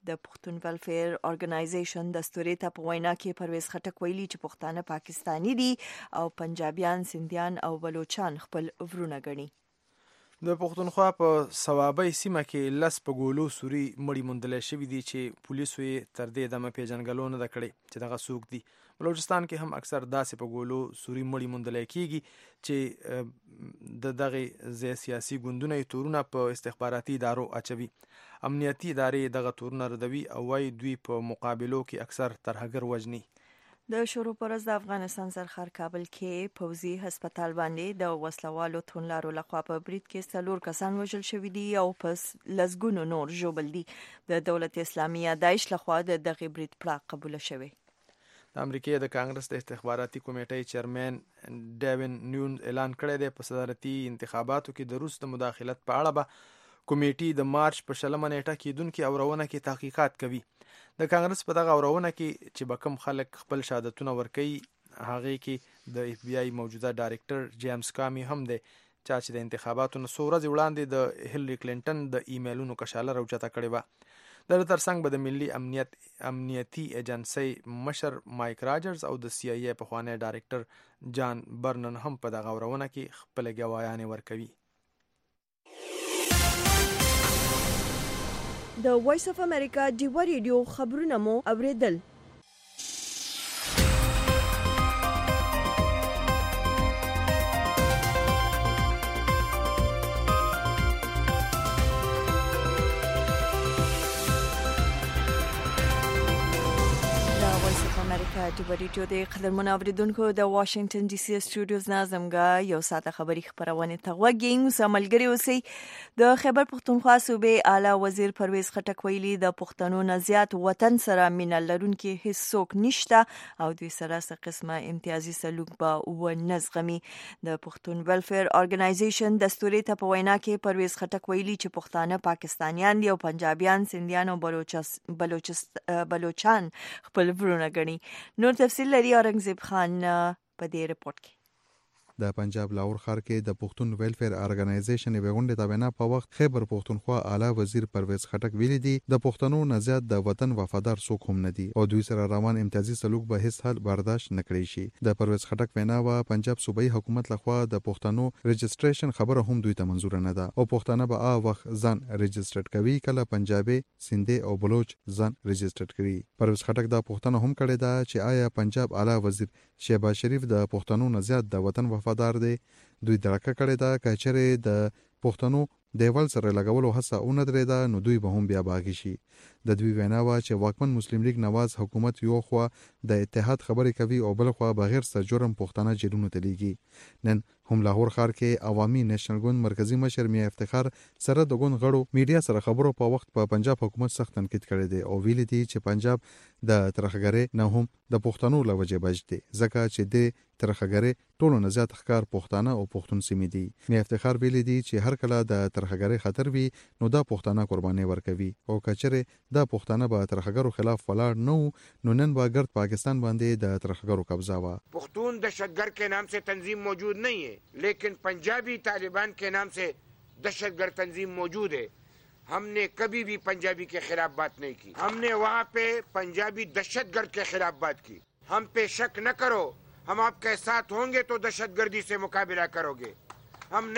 د پښتون ویلفیر ارګنایزیشن د ستوري ته په وینا کې پرویز خټک ویلي چې پښتانه پاکستانی دي او پنجابیان، سندیان او بلوچان خپل ورونه ګڼي. د پښتونخوا په ثوابۍ سیمه کې لس په ګولو سوري مړي موندلی شوي دي چې پولیسو یې تر دې دمه پیژنګلو نه ده کړې چې دغه څوک دي. بلوچستان کې هم اکثر داسې په ګولو سوري مړي موندلی کېږي چې د دغې ځای سیاسي ګوندونه یې تورونه په استخباراتي ادارو اچوي. امنیتي ادارې دغه تورونه ردوي او وایي دوی په مقابلو کې اکثر ترهګر وژني. د شروع پرز د افغانستان سرخر کابل کې پوځي هسپتال باندې د وسلوالو توندلارو لخوا په برید کې 4 کسان وژل شوي دي او پس لسګونو نور ژوبل دي. د دولت اسلامیه داعش لخوا د دغه برید پړه قبول شوی. د امریکای د کانګرس د استخباراتي کمیټې چیرمن ډیوین نیون اعلان کړی دی په صدارتي انتخاباتو کې د روس د مداخلت په اړه به کمیټې د مارچ په 20 نیټه کېدونکې اورونه کې تحقیقات کوي. د کانګرس په دغه اورونه کې چې به کوم خلک خپل شهادتونه ورکوي هغې کې د اف بی آی موجوده ډایرکټر جیمز کامي هم دی چا چې د انتخاباتو نه څو ورځې وړاندې د هیلری کلینټن د ایمیلونو کشاله راوچته کړې وه. د ترڅنګ به د ملي امنیتي ایجنسۍ مشر مایک راجرز او د سی آی ای پخوانی ډایرکټر جان برنن هم په دغه اورونه کې خپل ګوايانې ورکوي. د وایس اف امریکا ډیوا ریډیو خبرونه مو اوریدل. امریکا ډیوا ریډیو د قدرمن اوریدونکو د واشنگټن ډي سي سټوډیوز نه زموږه یو ساعته خبري خبرونه ته وګورئ. سملګری اوسئ. د خیبر پښتونخوا صوبې اعلی وزیر پرویز خټک ویلي د پښتنو نه زیات وطن سره مینه لرونکي هیڅ څوک نشته او دوی سره څه قسمه امتیازي سلوک به ونه زغمي. د پښتون ویلفیر ارګنایزیشن د ستوري ته په وینا کې پرویز خټک ویلي چې پښتانه پاکستانیان دي او پنجابیان، سندیان او بلوچان خپل ورونه ګڼي. نور تفصیل لري اورنګزیب خان په دې رپورت کې. د پنجاب لاهور ښار کې د پښتون ویلفیر ارګنایزیشن یوې غونډې ته وینا په وخت خیبر پښتونخوا اعلی وزیر پرویز خټک ویلي دي د پښتنو نه زیات د وطن وفادار څوک هم نه دي او دوی سره روان امتیازي سلوک به هیڅ حال برداشت نه کړی شي. د پرویز خټک وینا وا پنجاب صوبایي حکومت لخوا د پښتنو رجسټریشن خبره هم دوی ته منزور نه ده او پښتانه به وخت ځان رجسټر کوي کله پنجابي، سندي او بلوچ ځان رجسټر کوي. پرویز خټک دا پښتنه هم کړی دا چې آیا پنجاب اعلی وزیر شهباز شریف د پښتنو نه زیات د وطن وفادار دی. دوی درکه کړی دا کچره د پښتنو دیوال سره لګولو هڅه اون درېده نو دوی به هم بیا باغی شي. د دوی وینا وا چې واکمن مسلم لیگ نواز حکومت یو خو د اتحاد خبرې کوي او بل خو بغیر سره جرم پښتانه جیلونو ته لیږي. نن هم لاهور ښار کې عوامي نېشنل ګوند مرکزی مشر میا افتخار سره د ګوند غړو میډیا سره خبرو په وخت په پنجاب حکومت سخت تنقید کړی دی او ویلي دي چې پنجاب د ترخګری نه هم د پښتنو لوجه بچ دي ځکه چې د ترخګری ټولو نه زیات ښکار پښتانه او پښتون سیمې دي. میا افتخار ویلي دي چې هر کله د ترخګری خطر وي نو دا پښتانه قرباني ورکوي او کچره دا پښتانه به ترخګرو خلاف ولاړ نو نن با ګرد پاکستان باندې د ترخګرو قبضه وا. پختون दहशतगर्द के नाम से तंजीम मौजूद नहीं है लेकिन पंजाबी तालिबान के नाम से दहशतगर्द तंजीम मौजूद है. हमने कभी भी पंजाबी के खिलाफ बात नहीं की. हमने वहाँ पे पंजाबी दहशतगर्द के खिलाफ बात की. हम पे शक न करो, हम आपके साथ होंगे तो दहशतगर्दी से मुकाबला करोगे. हम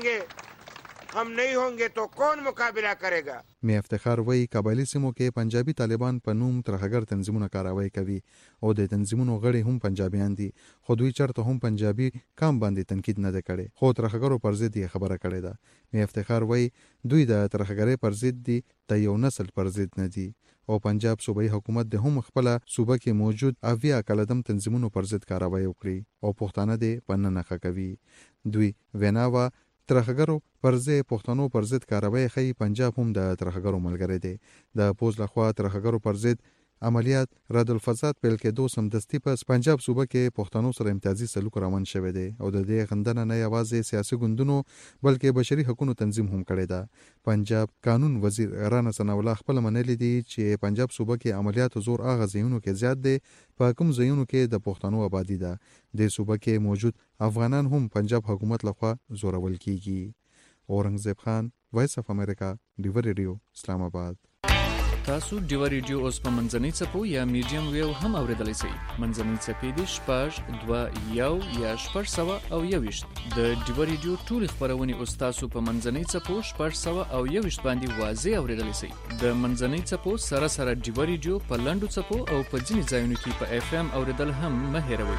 नहीं होंगे तो कौन मुकाबला करेगा. می افتخار وی قبایلی سیمو کې پنجابي طالبان په نوم ترهګر تنظیمونه کاروي کوي او د تنظیمونو غړي هم پنجابیان دي خو دوی چرته هم پنجابي کام باندې تنقید نه کړي خو ترهګرو پر ضد یې خبره کړې ده. می افتخار وی دوی د ترهګرۍ پر ضد دي د یو نسل پر ضد نه دي او پنجاب صوبایي حکومت د هم خپل صوبه کې موجود اویا کلدم تنظیمونو پر ضد کاروي وکړي او پښتانه دې پننه کوي. دوی ویناوا ترخګرو پرځې پښتنو پر ضد کاروي خي پنجاب هم د ترخګرو ملګری دی. د پوز لخوا ترخګرو پر ضد عملیات رد الفساد پیل کېدو سمدستي پس پنجاب صوبه کې پښتنو سره امتیازي سلوک روان شوی دی او د دې غندنه نه یوازې سیاسي ګوندونو بلکې بشري حقوقو تنظیم هم کړی ده. پنجاب قانون وزیر رانا ثناء الله خپل منلي دي چې پنجاب صوبه کې عملیات زور هغه ځایونو کې زیات دي په کوم ځایونو کې د پښتنو آبادی ده. د صوبه کې موجود افغانان هم پنجاب حکومت لخوا زورول کیږي. اورنګزیب خان، وایس اف امریکا، ډیوا ریډیو، اسلام آباد. تاسو ډیوا ریډیو اوس په منځنۍ څپو یا میډیم ویو هم اوریدلی شئ. منځنۍ څپې دي 6.2 یا 6.1 د ډیوا ریډیو ټولې خپرونې اوس تاسو په منځنۍ څپو 6.1 باندې واضح اوریدلی شئ. د منځنۍ څپو سره سره ډیوا ریډیو په لنډو څپو او په ځینې ځایونو کې په FM اوریدل هم مه هېروئ.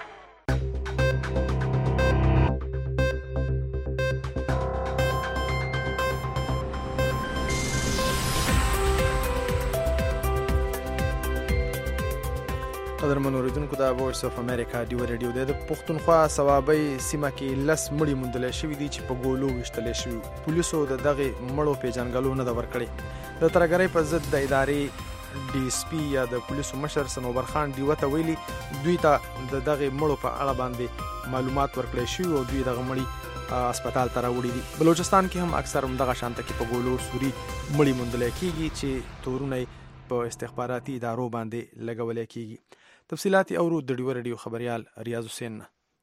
قدرمن اوریدونکو د وایس اف امریکا ډیوا ریډیو د پښتونخوا صوابۍ سیمه کې لس مړي موندل شوي دي چې په ګولو وشتل شوي. پولیسو د دغه مړو پیژنګلو نه ورکړي. د ترګرۍ په ضد د ادارې ډي اس پی یا د پولیسو مشر سنوبر خان ډیوا ته ویلي دوی ته د دغه مړو په اړه باندې معلومات ورکړي شوي او دوی دغه مړي هسپتال ته راوړي دي. بلوچستان کې هم اکثر همدغه شانته کې په ګولو سوري مړي موندل کیږي چې تورونه په استخباراتي ادارو باندې لګول کیږي. تفصیلات اورو د ډیوا ریډیو خبريال ریاض حسین.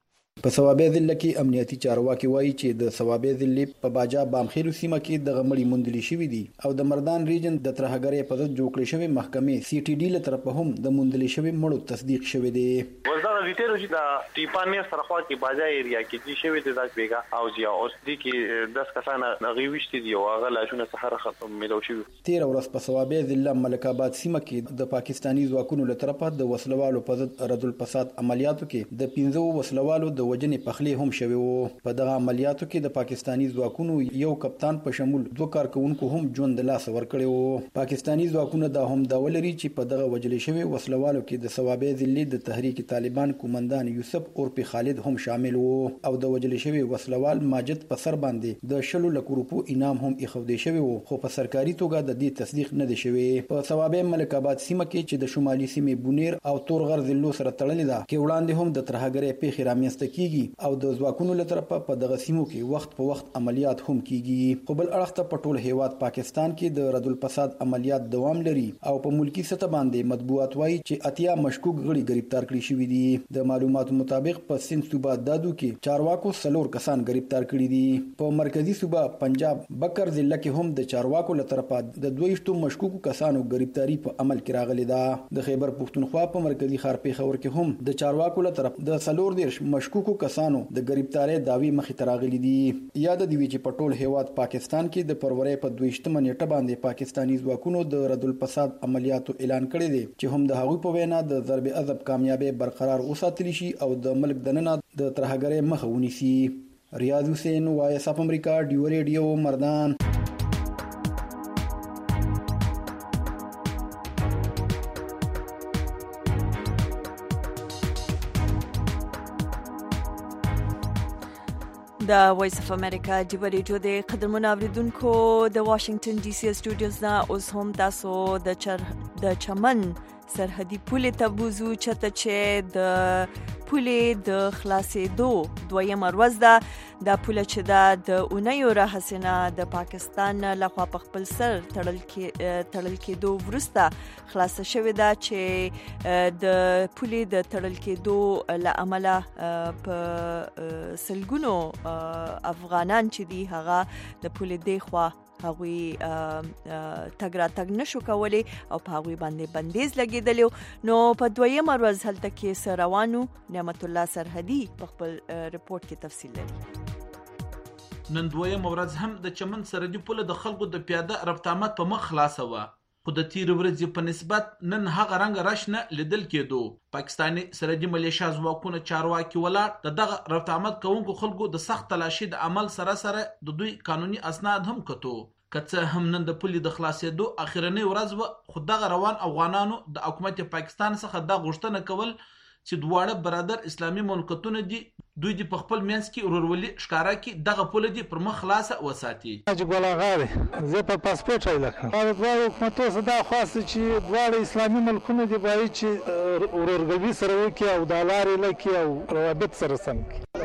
په ثوابې ضلع کې امنیتي چارواکي وایي چې د ثوابې ضلع په باجا بامخیلو سیمه کې د غمړي موندلي شوي دي او د مردان ریجن د ترهګرۍ په ضد جوړ کړې شوی محکمې سی ټي ډي له طرفه هم د موندلي شوی مړو تصدیق شوی دی. ورځا ریټیرو چې د ټیپانې سره خوا کې باجا ایریا کې چې شوی دی داس بیګا او جیا اوس دي کې 10 کسانه غوښتي دي او هغه لاشونه سحر ختم ملو شوی. 13 ورځ په ثوابې ضلع ملک آباد سیمه کې د پاکستانی ځواکونو له طرفه د وسلوالو په ضد رد الفساد عملیاتو کې د 15 وسلوالو د وجنې پخلی هم شوی وو. په دغه عملیاتو کې د پاکستانی ځواکونو یو کپتان په شمول 2 کارکونکو هم ژوند د لاس ورکړي وو. پاکستانی ځواکونه دا هم دا ولري چې په دغه وجلې شوی وسلوالو کې د ثوابې ضلع د تحریک طالبان کومندان یوسف اورپی خالد هم شامل وو او د وجلې شوی وسلوال ماجد په سر باندې د 10 لک روپو انعام هم ایښودې شوی وو خو په سرکاري توګه د دې تصدیق نه دی شوی. په ثوابې ملک آباد سیمه کې چې د شمالي سیمې بونیر او تورغر ضلعو سره تړلې ده کې وړاندې هم د ترهګرۍ پیښې رامنځته کیږي او د ځواکونو له طرفه په دغه سیمو کې وخت په وخت عملیات هم کیږي. خو بل اړخ ته په ټول هیواد پاکستان کې د رد الفساد عملیات دوام لري او په ملکی سطح باندې مطبوعات وایي چې اتیا مشکوک غړي گرفتار کړي شوي دي. د معلوماتو مطابق په سند صوبه دادو کې چارواکو 4 کسان گرفتار کړي دي. په مرکزی صوبه پنجاب بکر ضلع کې هم د چارواکو له طرفه د 22 مشکوکو کسانو گرفتاری په عمل کې راغلي ده. د خیبر پښتونخوا په مرکزی ښار پیښور کې هم د چارواکو له طرف د 14 مشکوکو کسانو د گرفتاری داوی مخې ته راغلي دي. یاد دی چې په ټول هیواد پاکستان کې د فروری په 22 نیټه باندې پاکستانی ځواکونو د رد الفساد عملیاتو اعلان کړی دی چې هم د هغوی په وینا د ضرب عضب کامیابی برقرار وساتلی شي او د ملک دننه د ترهګرۍ مخه ونیسي. ریاض حسین وایس اف امریکا ډیوا ریډیو مردان. د وایس اف امریکا ډیوا ریډیو د قدرمنو اوریدونکو د واشنگټن ډي سي سټوډیوز نه اوس هم تاسو د چمن سرحدي پولې ته بوزو چې د پولې د خلاصېدو دویمه ورځ ده. دا پوله چې د اونیو راهسنه د پاکستان لخوا په خپل سر تړل کېدو وروسته خلاصه شوې ده چې د پولې د تړل کېدو له امله په سلګونو افغانان چې دي هغه د پولې دی خوا هغوی تګ راتګ نشو کولی او په هغوی باندې بندیز لګېدلی. نو په دویمه ورځ هلته کې څه روانو نعمت الله سرحدي په خپل رپورټ کې تفصیل لري. نن دویمه ورځ هم د چمن سرحدي پوله د خلکو د پیاده رفت آمد په مخ خلاصه وه خو د تیر ورځې په نسبت نن هغه رنګ رش نه لیدل کېدو. پاکستاني سرحدي ملیشیا ځواکونه چارواکي ولاړ د دغه رفت آمد کوونکو خلکو د سخت تلاشي د عمل سره سره د دوی قانوني اسناد هم کتو. که څه هم نن د پولې د خلاصېدو اخرنۍ ورځ وه خو دغه روان افغانانو د حکومت پاکستان څخه دا غوښتنه کول چې دواړه برادر اسلامي مملکتونه دي دوی د په خپل منځ کې ورورولي ښکاره کړي دغه پوله دي پر مخ خلاصه وساتي. حاجي ګل آغا دی زه په پاسپورټ ایله کړم. دواړو حکومتونو څخه دا خواسته چې دواړه اسلامي ملکونه دي باید چې ورورګلوي سره وکړي او دا لارې لکړي او روابط سره سم کړي.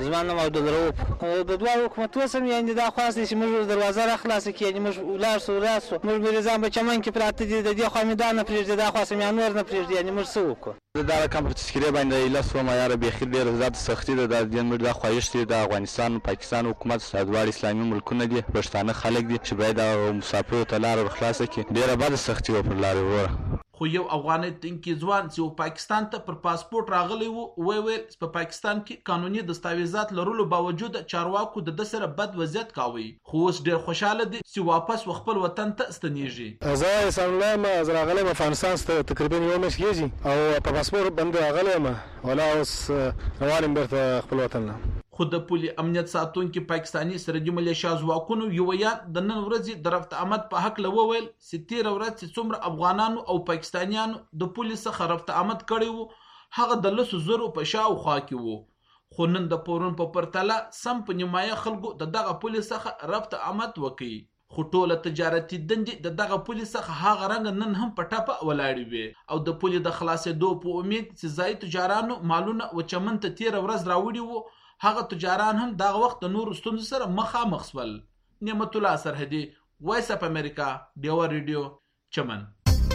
زما نوم عبدالرؤوف. د دواړو حکومتونو سم یعنې دا خواست دی چې موږ دروازه راخلاصه کړي، یعنې موږ ولاړ سو راسو، موږ مریضان په چمن کې پراته دي، د دې خوا مې دا نه پرېږدي، دا خوا مې نور نه پرېږدي، یعنې موږ څه وکړو؟ دا رقم په تذکیره باندې ایله سوم یاره بیخي ډېره زیاته سختي ده. دا موږ دا خواهش دی د افغانستان پاکستان حکومت دواړه اسلامي ملکونه دي، پښتانه خلک دي چې باید مسافرو ته لاره ورخلاصه کړي. ډېره بده سختي وه پر لارې وروره. خو یو افغاني تنکي ځوان چې پاکستان ته پر پاسپورت راغلی و ویل په پاکستان کې قانوني دستاویزات لرلو باوجود چارواکو د سره بد وضعیت کاوه، خو اوس ډېر خوشاله دي چې واپس خپل وطن ته ستنیږي. زه اسلام الله ما زه راغلی افغانستان ته تقریبا یو میاشت کېږي او په پاسپورت باندې راغلی یم، ولا اوس روان یم بیرته خپل وطن ته. خو د پولي امنیت ساتونکي پاکستاني سرحدي ملیشیا ځواکونو یو یاد د نن ورځې د رفت آمد په حق وویل چې تېره ورځ چې څومره افغانانو او پاکستانیانو د پولي څخه رفت آمد کړی و هغه د 100,000 په شاوخوا کې و، خو نن د پرون په پرتله سم په نیمایه خلکو د دغه پولي څخه رفت آمد وکړي، خو ټوله تجارتي دندې د دغه پولي څخه هغه رنګ نن هم په ټپه ولاړې وې او د پولي د خلاصېدو په امید چې ځایي تجارانو مالونه و چمن ته تېره ورځ راوړي وو، هغه تجاران هم دغه وخت د نورو ستونزو سره مخامخ شول. نعمت الله سرحدي، وایس اف امریکا، ډیوا ریډیو، چمن.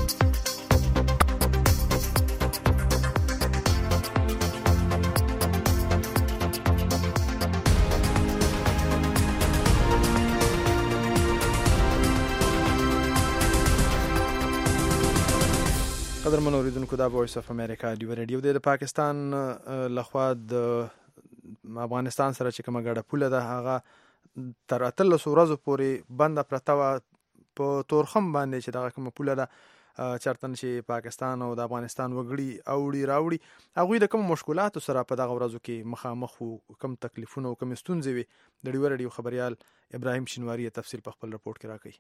قدرمن اوریدونکو دا وایس اف امریکا ډیوا ریډیو د پاکستان لخوا د افغانستان سره چې کومه ګډه پوله ده هغه تر 18 ورځو پورې بنده پرته وه په تورخم باندې چې دغه کومه پوله ده چېرته چې پاکستان او د افغانستان وګړي اوړي راوړي هغوی د کومو مشکلاتو سره په دغه ورځو کې مخامخ وو، کوم تکلیفونه او کوم ستونزې وي. د ډیوا ریډیو خبریال ابراهیم شینواري تفصیل په خپل رپورټ کې راکوي.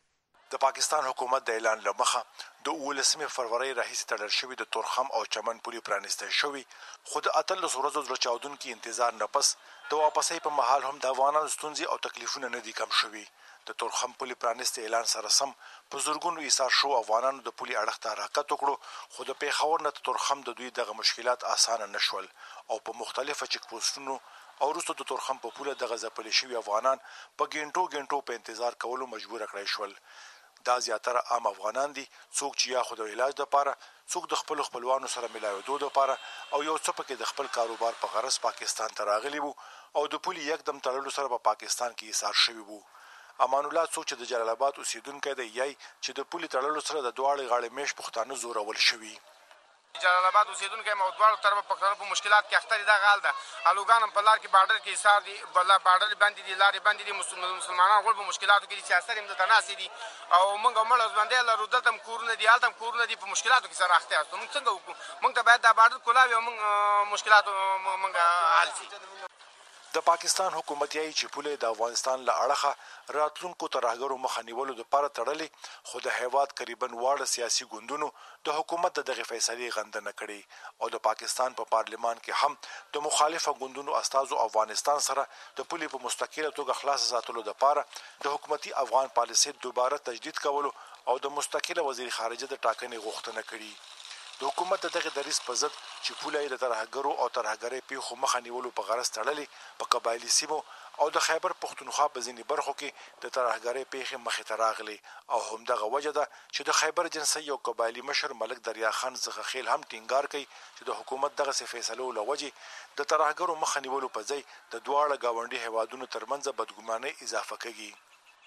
د پاکستان حکومت د اعلان لمخه د 19 فروری راهیسې تړل شوی د تورخم او چمن پولي پرانیستی شوی، خو د 18 ورځو زړه چاودونکي انتظار نه پس د واپسۍ په مهال هم د افغانانو ستونزې او تکلیفونه نه دي کم شوي. د تورخم پولي پرانیستی اعلان سره سم په زرګونو ایثار شو افغانانو د پولي اړخ ته حرکت وکړو، خو د پیښور نه تورخم د دوی دغه مشکلات اسانه نشول او په مختلفو چک پوسټونو او وروسته د تورخم په پوله دغه ځپلي شوي افغانان په ګینټو په انتظار کولو مجبور کړای شول. دا زیاتره عام افغانان دي، څوک چې یا خو د علاج لپاره، څوک د خپلوانو سره ملاوېدو لپاره او یو څه پکې د خپل کاروبار په غرض پاکستان ته راغلي وو او د پولي یکدم تړلو سره په پاکستان کې ایثار شوي وو. امان الله څوک چې د جلال آباد اوسیدونکی دی یای چې د پولي تړلو سره د دواړو غاړې میش پښتانه زورول شوي. جلال آباد اوسیدونکو مو دواړو طرف پښتنو په مشکلات کې اخته دي. دا غال ده الوګان په لار کې بارډر کې ایثار دي، بل بارډر باندې دي، لارې باندې دي، مسلمانان غول په مشکلاتو کې دي، سیاست هم د تناسي دي او موږ مړ باندې لرو دلته کورونه دي، الته کورونه دي، په مشکلاتو کې سره اخته یاست. موږ څنګه وکړو؟ موږ ته باید دا بارډر کولاوي او موږ مشکلاتو موږ حل شي. د پاکستان حکومت یې چې پوله د افغانستان له اړخه راتلونکو ترهګرو مخه نیولو لپاره تړلې، خو د هیواد تقریبا واړه سیاسي ګوندونو د حکومت دغه فیصلې غندنه کړې او د پاکستان په پارلمان کې هم د مخالفه ګوندونو استازو افغانستان سره د پوله په مستقله توګه خلاص ساتلو لپاره د حکومتي افغان پالیسي دوباره تجدید کولو او د مستقله وزیر خارجه د ټاکنې غوښتنه کړې. د حکومت دغه دریځ په ضد چې پوله یې د ترهګرو او ترهګرۍ پیښو مخه نیولو په غرض تړلې په قبایلي سیمو او د خیبر پښتونخوا په ځینې برخو کې د ترهګرۍ پیښې مخې ته راغلي او همدغه وجه ده چې د خیبر جنسي او قبایلي مشر ملک دریا خان زغخیل هم ټینګار کوي چې د حکومت دغه فیصلو له وجې د ترهګرو مخه نیولو په ځای د دواړه گاونډي هیوادونو ترمنځ بدګماني اضافه کوي.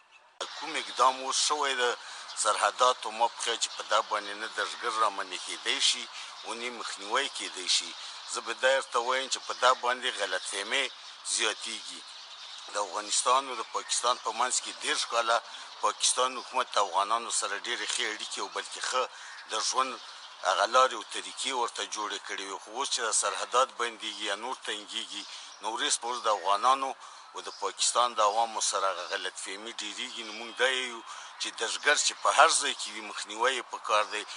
کوم اقدام وشوی د سرحداتو مبخه چې په دا باندې نه درګر را منې کېدی شي او نه مخنیوي کېدی شي. زه به دا ورته وایم چې په دا باندې غلطفهمي زیاتېږي. د افغانستان او د پاکستان په منځ کې 10 کاله پاکستان حکومت د افغانانو سره ډېرې ښې اړیکې او بلکې ښه د ژوند هغه لارې او طریقې ورته جوړې کړې وي، خو اوس چې د سرحدات بندېږي یا نور تنګېږي نو وروسته اوس د افغانانو او د پاکستان د عوامو سره غلطفهمي ډېرېږي. نو موږ دا یو چې دهشتګرد چې په هر ځای کې وي مخنیوی یې پکار دی.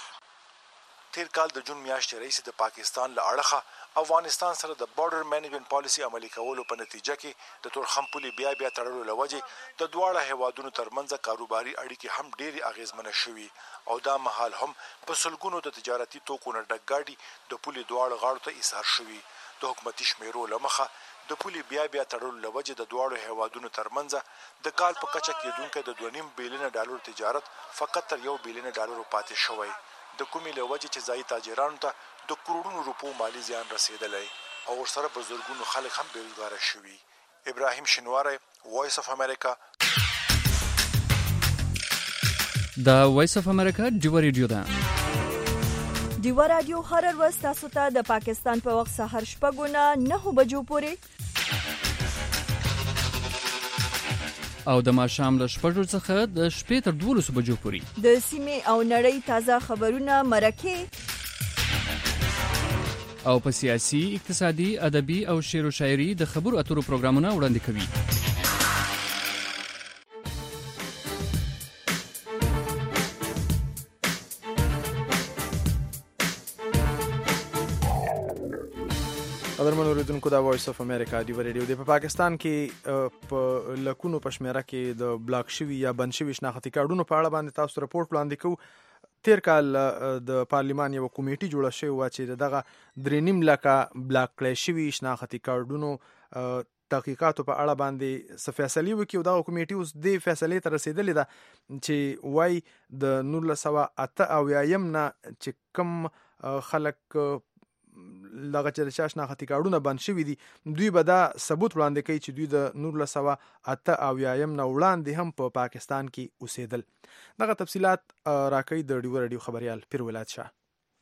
تیر کال د جون میاشتې راهیسې د پاکستان له اړخه افغانستان سره د بارډر مینجمنت پالیسي عملي کولو په نتیجه کې د تورخم پولې بیا تړلو له وجې د دواړه هیوادونو ترمنځ کاروباري اړیکې هم ډېرې اغیزمنه شوي او دا مهال هم په سلګونو د تجارتي توکو نه ډک ګاډي د پولې دواړو غاړو ته ایثار شوي. د حکومتي شمیرو له مخه د پولي بیا تړلو لوجه د دواړو هیوادونو ترمنځ د کال په کچه کېدونکو د 2.5 بلین ډالر تجارت فقط تر 1 بلین ډالر پاتې شوی د کومې لوجه چې ځای تاجرانو ته د کروڑونو روپو مالی زیان رسیدلی او ورسره په زرګونو خلک هم بیلګاره شوي. ابراهیم شینواری، وایس اف امریکا. دا وایس اف امریکا ډیوه ریډیو ده. ډیوه رادیو هر ورځ تاسو ته د پاکستان په وخت سهار 9:09 بجو پورې او د ماښام له 6 څخه د 12 تر 12 بجو پورې د سیمې او نړۍ تازه خبرونه مرکه او په سیاسي، اقتصادي، ادبي او شعر و شاعري د خبرو اترو پروګرامونه وړاندې کوي. قدرمن اوریدونکو دا وایس اف امریکا ډیوه ریډیو دی. په پاکستان کې په لکونو پشمیره کې د بلاک شوی یا بند شوی شناختی کارډونو په اړه باندې تاسو رپورټ وړاندې کوو. تیر کال د پارلیمان یو کمیټي جوړه شوې و چې دغه 3.5 لکه بلاک کړی شوي شناختی کارډونو تحقیقاتو په اړه باندې څه فیصلې وکړي او دغه کمیټي اوس دې فیصلې ته رسېدلې ده چې وایي د 1988 نه چې کم خلک لغه چې شناختی کارډونه بند شوي دي دوی به دا ثبوت وړاندې کوي چې دوی د 1988 نه وړاندې هم په پاکستان کې اوسېدل. دغه تفصيلات راکوي د ډیوه رادیو خبريال پیر ولایت شاه.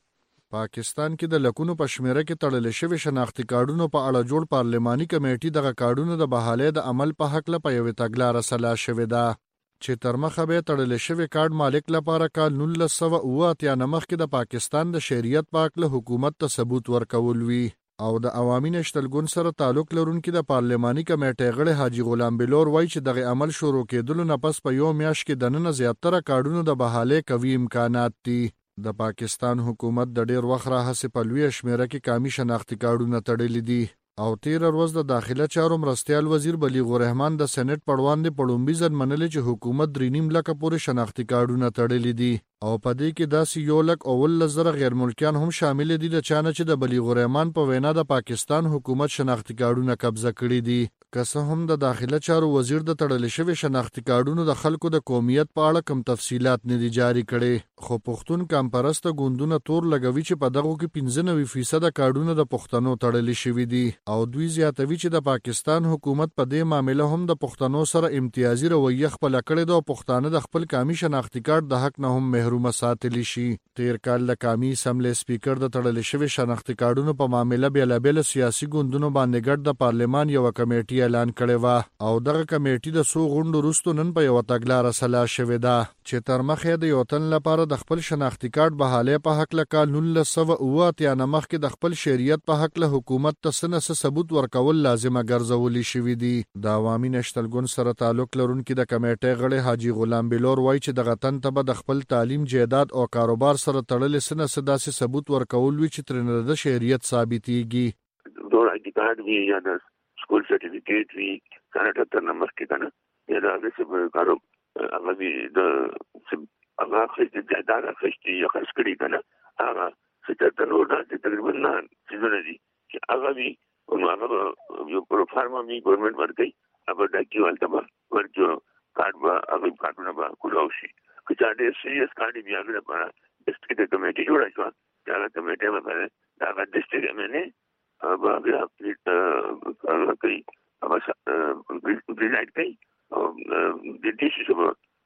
پاکستان کې د لکونو په شمیره کې تړل شوی شناختی کارډونو په اړه جوړ پارلماني کمیټې دغه کارډونو د بحالې د عمل په حق له په یو تګلارې سلا شوې ده چې تر مخه به تړل شوی کارت مالک لپاره کال 1988 مخکې د پاکستان د شریعت پاک له حکومت ته ثبوت ورکول وی او د عوامي نشتلګون سره تعلق لرونکي د پارلماني کمیټې غړي حاجی غلام بلور وایي چې دغه عمل شروع کېدل نه پس په یو میاشت کې د نن زیاتره کارډونو د بحالې کوي امکانات دي. د پاکستان حکومت د ډیر وخت راهیسې په لوی شمیره کې کامي شناختی کارډونه تړلي دي او تیر ورځ د داخله چارو مرستيال وزیر بلیغ الرحمن د سېنات په وړاندې پړومبي ځل منلې چې حکومت 3.5 لکه پورې شناختی کارډونه تړلي دي او په دې کې داسې 1 لک او 1000 غیر ملکیان هم شامل دي د چانه چې د بلیغ الرحمن په وینا د پاکستان حکومت شناختی کارډونه قبضه کړي دي. که څه هم د داخله چارو وزیر د تړل شوی شناختی کارډونو د خلکو د قومیت په اړه کوم تفصيلات نه دي جاری کړي خو پښتون کمپرست ګوندونه تور لګوي چې په دغه کې 95% کارډونه د پښتنو تړل شوی دي او دوی زیاتوي چې د پاکستان حکومت په دې معاملې هم د پښتنو سره امتیازي رویه خپل کړې ده او پښتانه د خپل کامي شناختی کارت د حق نه هم محروم ساتلی شي. تیر کال د کامي اسمبلی سپیکر د تړل شوی شناختی کارډونو په معاملې بیلابل سیاسي ګوندونو باندې ګډ د پارلمان یو کمیټي اعلان کړی و او دغه کمیټي د سو غونډو وروسته نن په یو تګلارې سلا شوې ده چې تر مخه د یو تن لپاره د خپل شناختی کارت بحاله په حق لکه 1988 مخکې د خپل شریعت په حق له حکومت ته ثبوت ورکول لازمه ګرځولي شوې دي. د عوامي نشتلګون سره تعلق لرونکي د کمیټې غړي حاجی غلام بلور وایي چې دغه تن ته د خپل تعلیم جیداد او کاروبار سره تړل سنه داسې ثبوت ورکول وی چې ترنه د شریعت ثابتېږي. دوه آی ډی کارت وی یا د سکول سرټیفیکیټ وی سره تر نمبر کې کنه یا دا څه کارو هغه وی د هغه خېټه جیداد خېټه یا خرڅ کړي کنه هغه څه ته نو دا تقریبا نه څه دي چې هغه وی هغه یو پروفارما می ګورنمنت ورګي هغه د کیوال تبا ورجو کارت با هغه کارتونه با کولوشي چې دا ډېر سیریس کارت بیا غره په ډیسټریکټ کمیټي جوړه شو دا کمیټه باندې دا ډیسټریکټ باندې هغه بیا هغه کوي هغه پریزایډ کوي او د ډیسیژن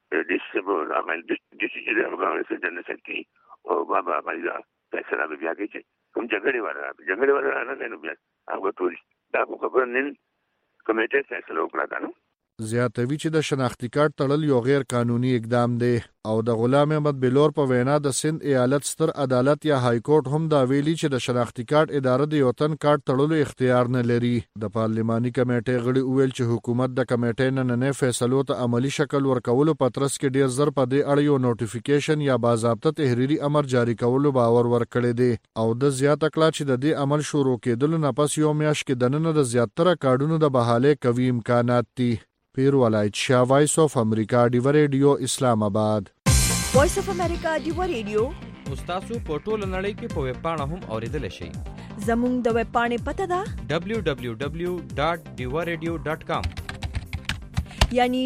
هغه ډیسیژن هغه څه کوي او بابا باندې فیصله بیا کوي چې کوم جګړه ولا نه بیا هغه ټول دا خبره نن کمیټه فیصله وکړه. زیاتوي چې د شناختی کارت تړل یو غیر قانوني اقدام دی او د غلام احمد بلور په وینا د سند ایالت ستر عدالت یا های کورټ هم دا ویلي چې د شناختی کارت اداره د یو تن کارت تړلو اختیار نه لري. د پارلماني کمیټې غړي وویل چې حکومت د کمیټې نه فیصلو ته عملی شکل ورکولو په ترڅ کې ډیر زر په دې اړه یو نوټیفیکیشن یا باضابطه تحریری امر جاری کولو باور ورکړی دی او د زیاته کړه چې د دې عمل شروع کېدل نه پس یو میاشت کې د نن د زیاتره کارډونو د بحاله کوي امکانات دي. پیر ولایت شاه، وایس اف امریکا ډیوه ریډیو اسلام آباد. وایس اف امریکا ډیوه ریډیو تاسو په ټوله نړۍ کې په ویب پاڼه هم اوریدل شئ. زموږ د ویب پاڼې پته ده www.diwaradio.com یعنی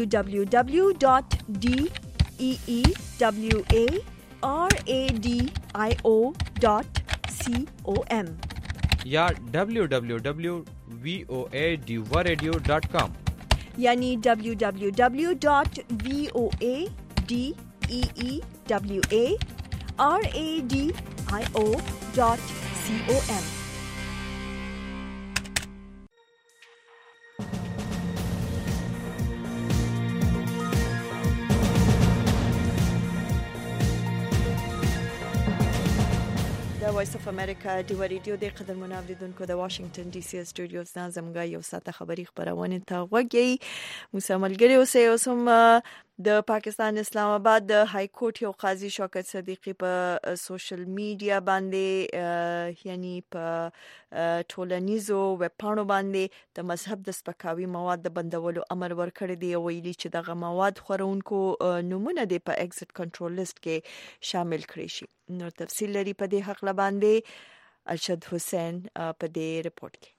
www.deewaradio.com یا www.voadiwaradio.com یعنی www.voadeewaradio.com وایس اف امریکا دی ریډیو د قدرمن اوریدونکو د واشنگټن ډي سي سټوډیوز نه زموږ یو ساعته خبری خبرونه ته وګي مساملګری اوسه اوسم د پاکستان اسلام آباد د های کورټ یو قاضي شوکت صدیقی په سوشل میډیا باندې یعنی په ټولنیزو ویب پاڼو باندې د مذهب د سپکاوي مواد د بندولو امر ورکړی دی ویلي چې دغه مواد خورونکو نمونه د په ایگزیټ کنټرول لیست کې شامل کړي شي. نو تفصیل لري په دې حق باندې ارشد حسین په دې رپورت کې.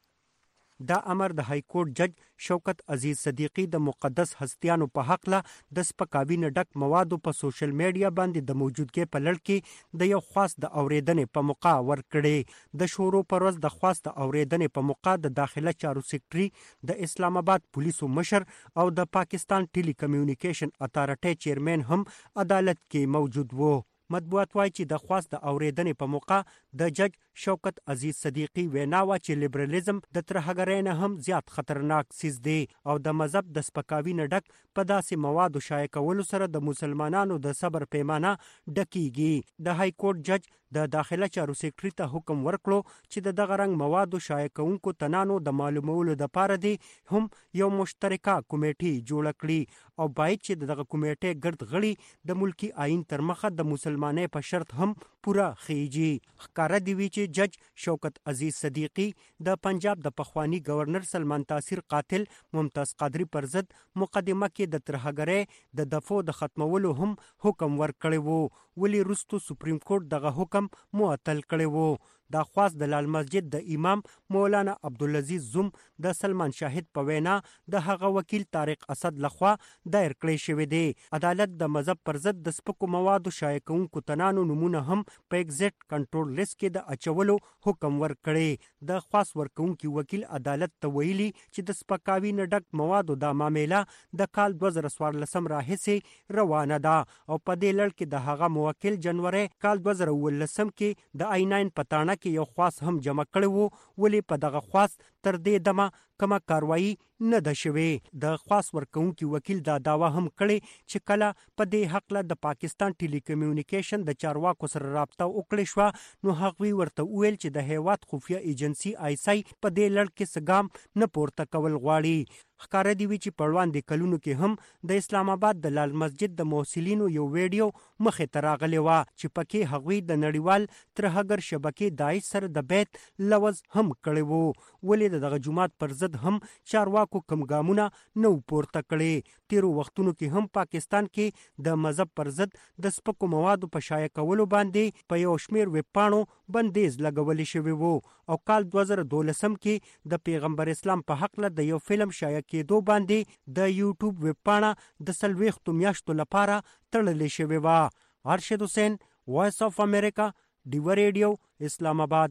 دا امر د های کورټ جج شوکت عزیز صدیقی د مقدس هستیانو په حق له د سپکاوي نه ډک موادو په سوشل میډیا باندې د موجودګۍ په لړ کې د یو خاص د اوریدنې په موقع ورکړي. د شروع پر ورځ د خاص د اوریدنې په موقع د داخله چارو سیکریټري د اسلام آباد پولیسو مشر او د پاکستان ټیلی کمیونیکیشن اتارټي چیرمن هم عدالت کې موجود وو. مطبوعات وايي چې د خاص د اوریدنې په موقع د جج شوکت عزیز صدیقی وینا وا چې لیبرالیزم د ترهګرۍ نه هم زیات خطرناک سیز دی او د مذهب د سپکاوي نه ډک په داسې موادو شایع کولو سره د مسلمانانو د صبر پیمانه ډکیږي. د های کورټ جج د داخله چارو سیکریټري ته حکم ورکړو چې د دغه رنګ موادو شایع کوونکو تنانو د معلومولو لپاره دی هم یو مشترکه کمیټه جوړ کړي او باید چې دغه کمیټه ګرد غړي د ملکی آئین تر مخه د مسلمانۍ په شرط هم پورا خيږي. ښکارا دی وی چې جج شوکت عزیز صدیقی د پنجاب د پخوانی گورنر سلمان تاثیر قاتل ممتاز قادری پر ضد مقدمه کې د ترهګرۍ د دفعو د ختمولو هم حکم ورکړی وو ولی رستو سپریم کورټ دغه حکم معطل کړی وو. دا خواست د لال مسجد د امام مولانا عبدالعزیز زوم د سلمان شاهد په وینا د هغه وکیل طارق اسد لخوا دایر کړی شوی دی. عدالت د مذهب پر ضد د سپکو موادو شایع کوونکو تنانو نمونه هم په ایگزیټ کنټرول لیست کې د اچولو حکم ورکړی. د خواست ورکوونکي وکیل عدالت ته ویلي چې د سپکاوي نه ډک موادو د معاملې د کال 2014 راهیسې روانه ده او په دې لړ کې د هغه موکل جنوري کال 2019 کې د آی9 پټانه کې یو خاص هم جمع کړی وو ولی په دغه خاص تر دې دمه کومه کاروایی نه ده شوې. د خاص ورکوونکي وکیل دا داوا هم کړی چې کله په دې حق له د پاکستان ټیلی کمیونیکیشن د چارواکو سره رابطه وکړي شو نو هغوی ورته ویل چې د هیواد خفیه ایجنسی آیسای په دې لړ کې سګام نه پورته کول غواړي. ښکارا دی وی چې پړوان د کلونو کې هم د اسلام آباد د لال مسجد د موصلینو یو ویډیو مخه تراغلی و چې پکې هغوی د نړیوال ترهګر شبکې داعش سره د بیت لوز هم کړی وو ولې دغه جمعات پر ضد هم چارواکو کم ګامونه نو پورته کړي. تیرو وختونو کې هم پاکستان کې د مذهب پر ضد د سپکو موادو په شایع کولو باندې په یو شمیر ویب پاڼو بندیز لګولې شوی وو او کال 2012 کې د پیغمبر اسلام په حق له د یو فلم شایع کېدو باندې د یوټیوب ویب پاڼه د 40 میاشتو لپاره تړلې شوی و. ارشد حسین وایس اف امریکا ډیو ریډیو اسلام آباد.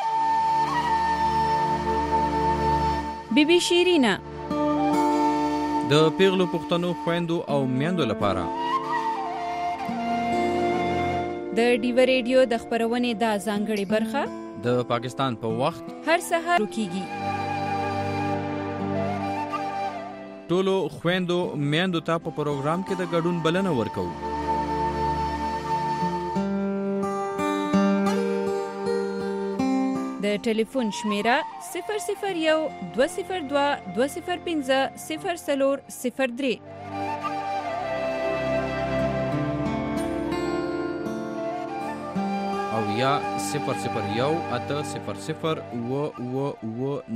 بی بی شیرینا د پیغلو پښتنو خويندو او میندو لپاره د ډیو ریډیو د خبرونې د ځانګړي برخه د پاکستان په وخت هر سهار کیږي. ټولو خويندو میندو ته په پروګرام کې د ګډون بلنه ورکو. د ټلیفون شمیره 00202050403 او یا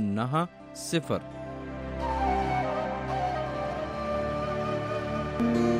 001800099.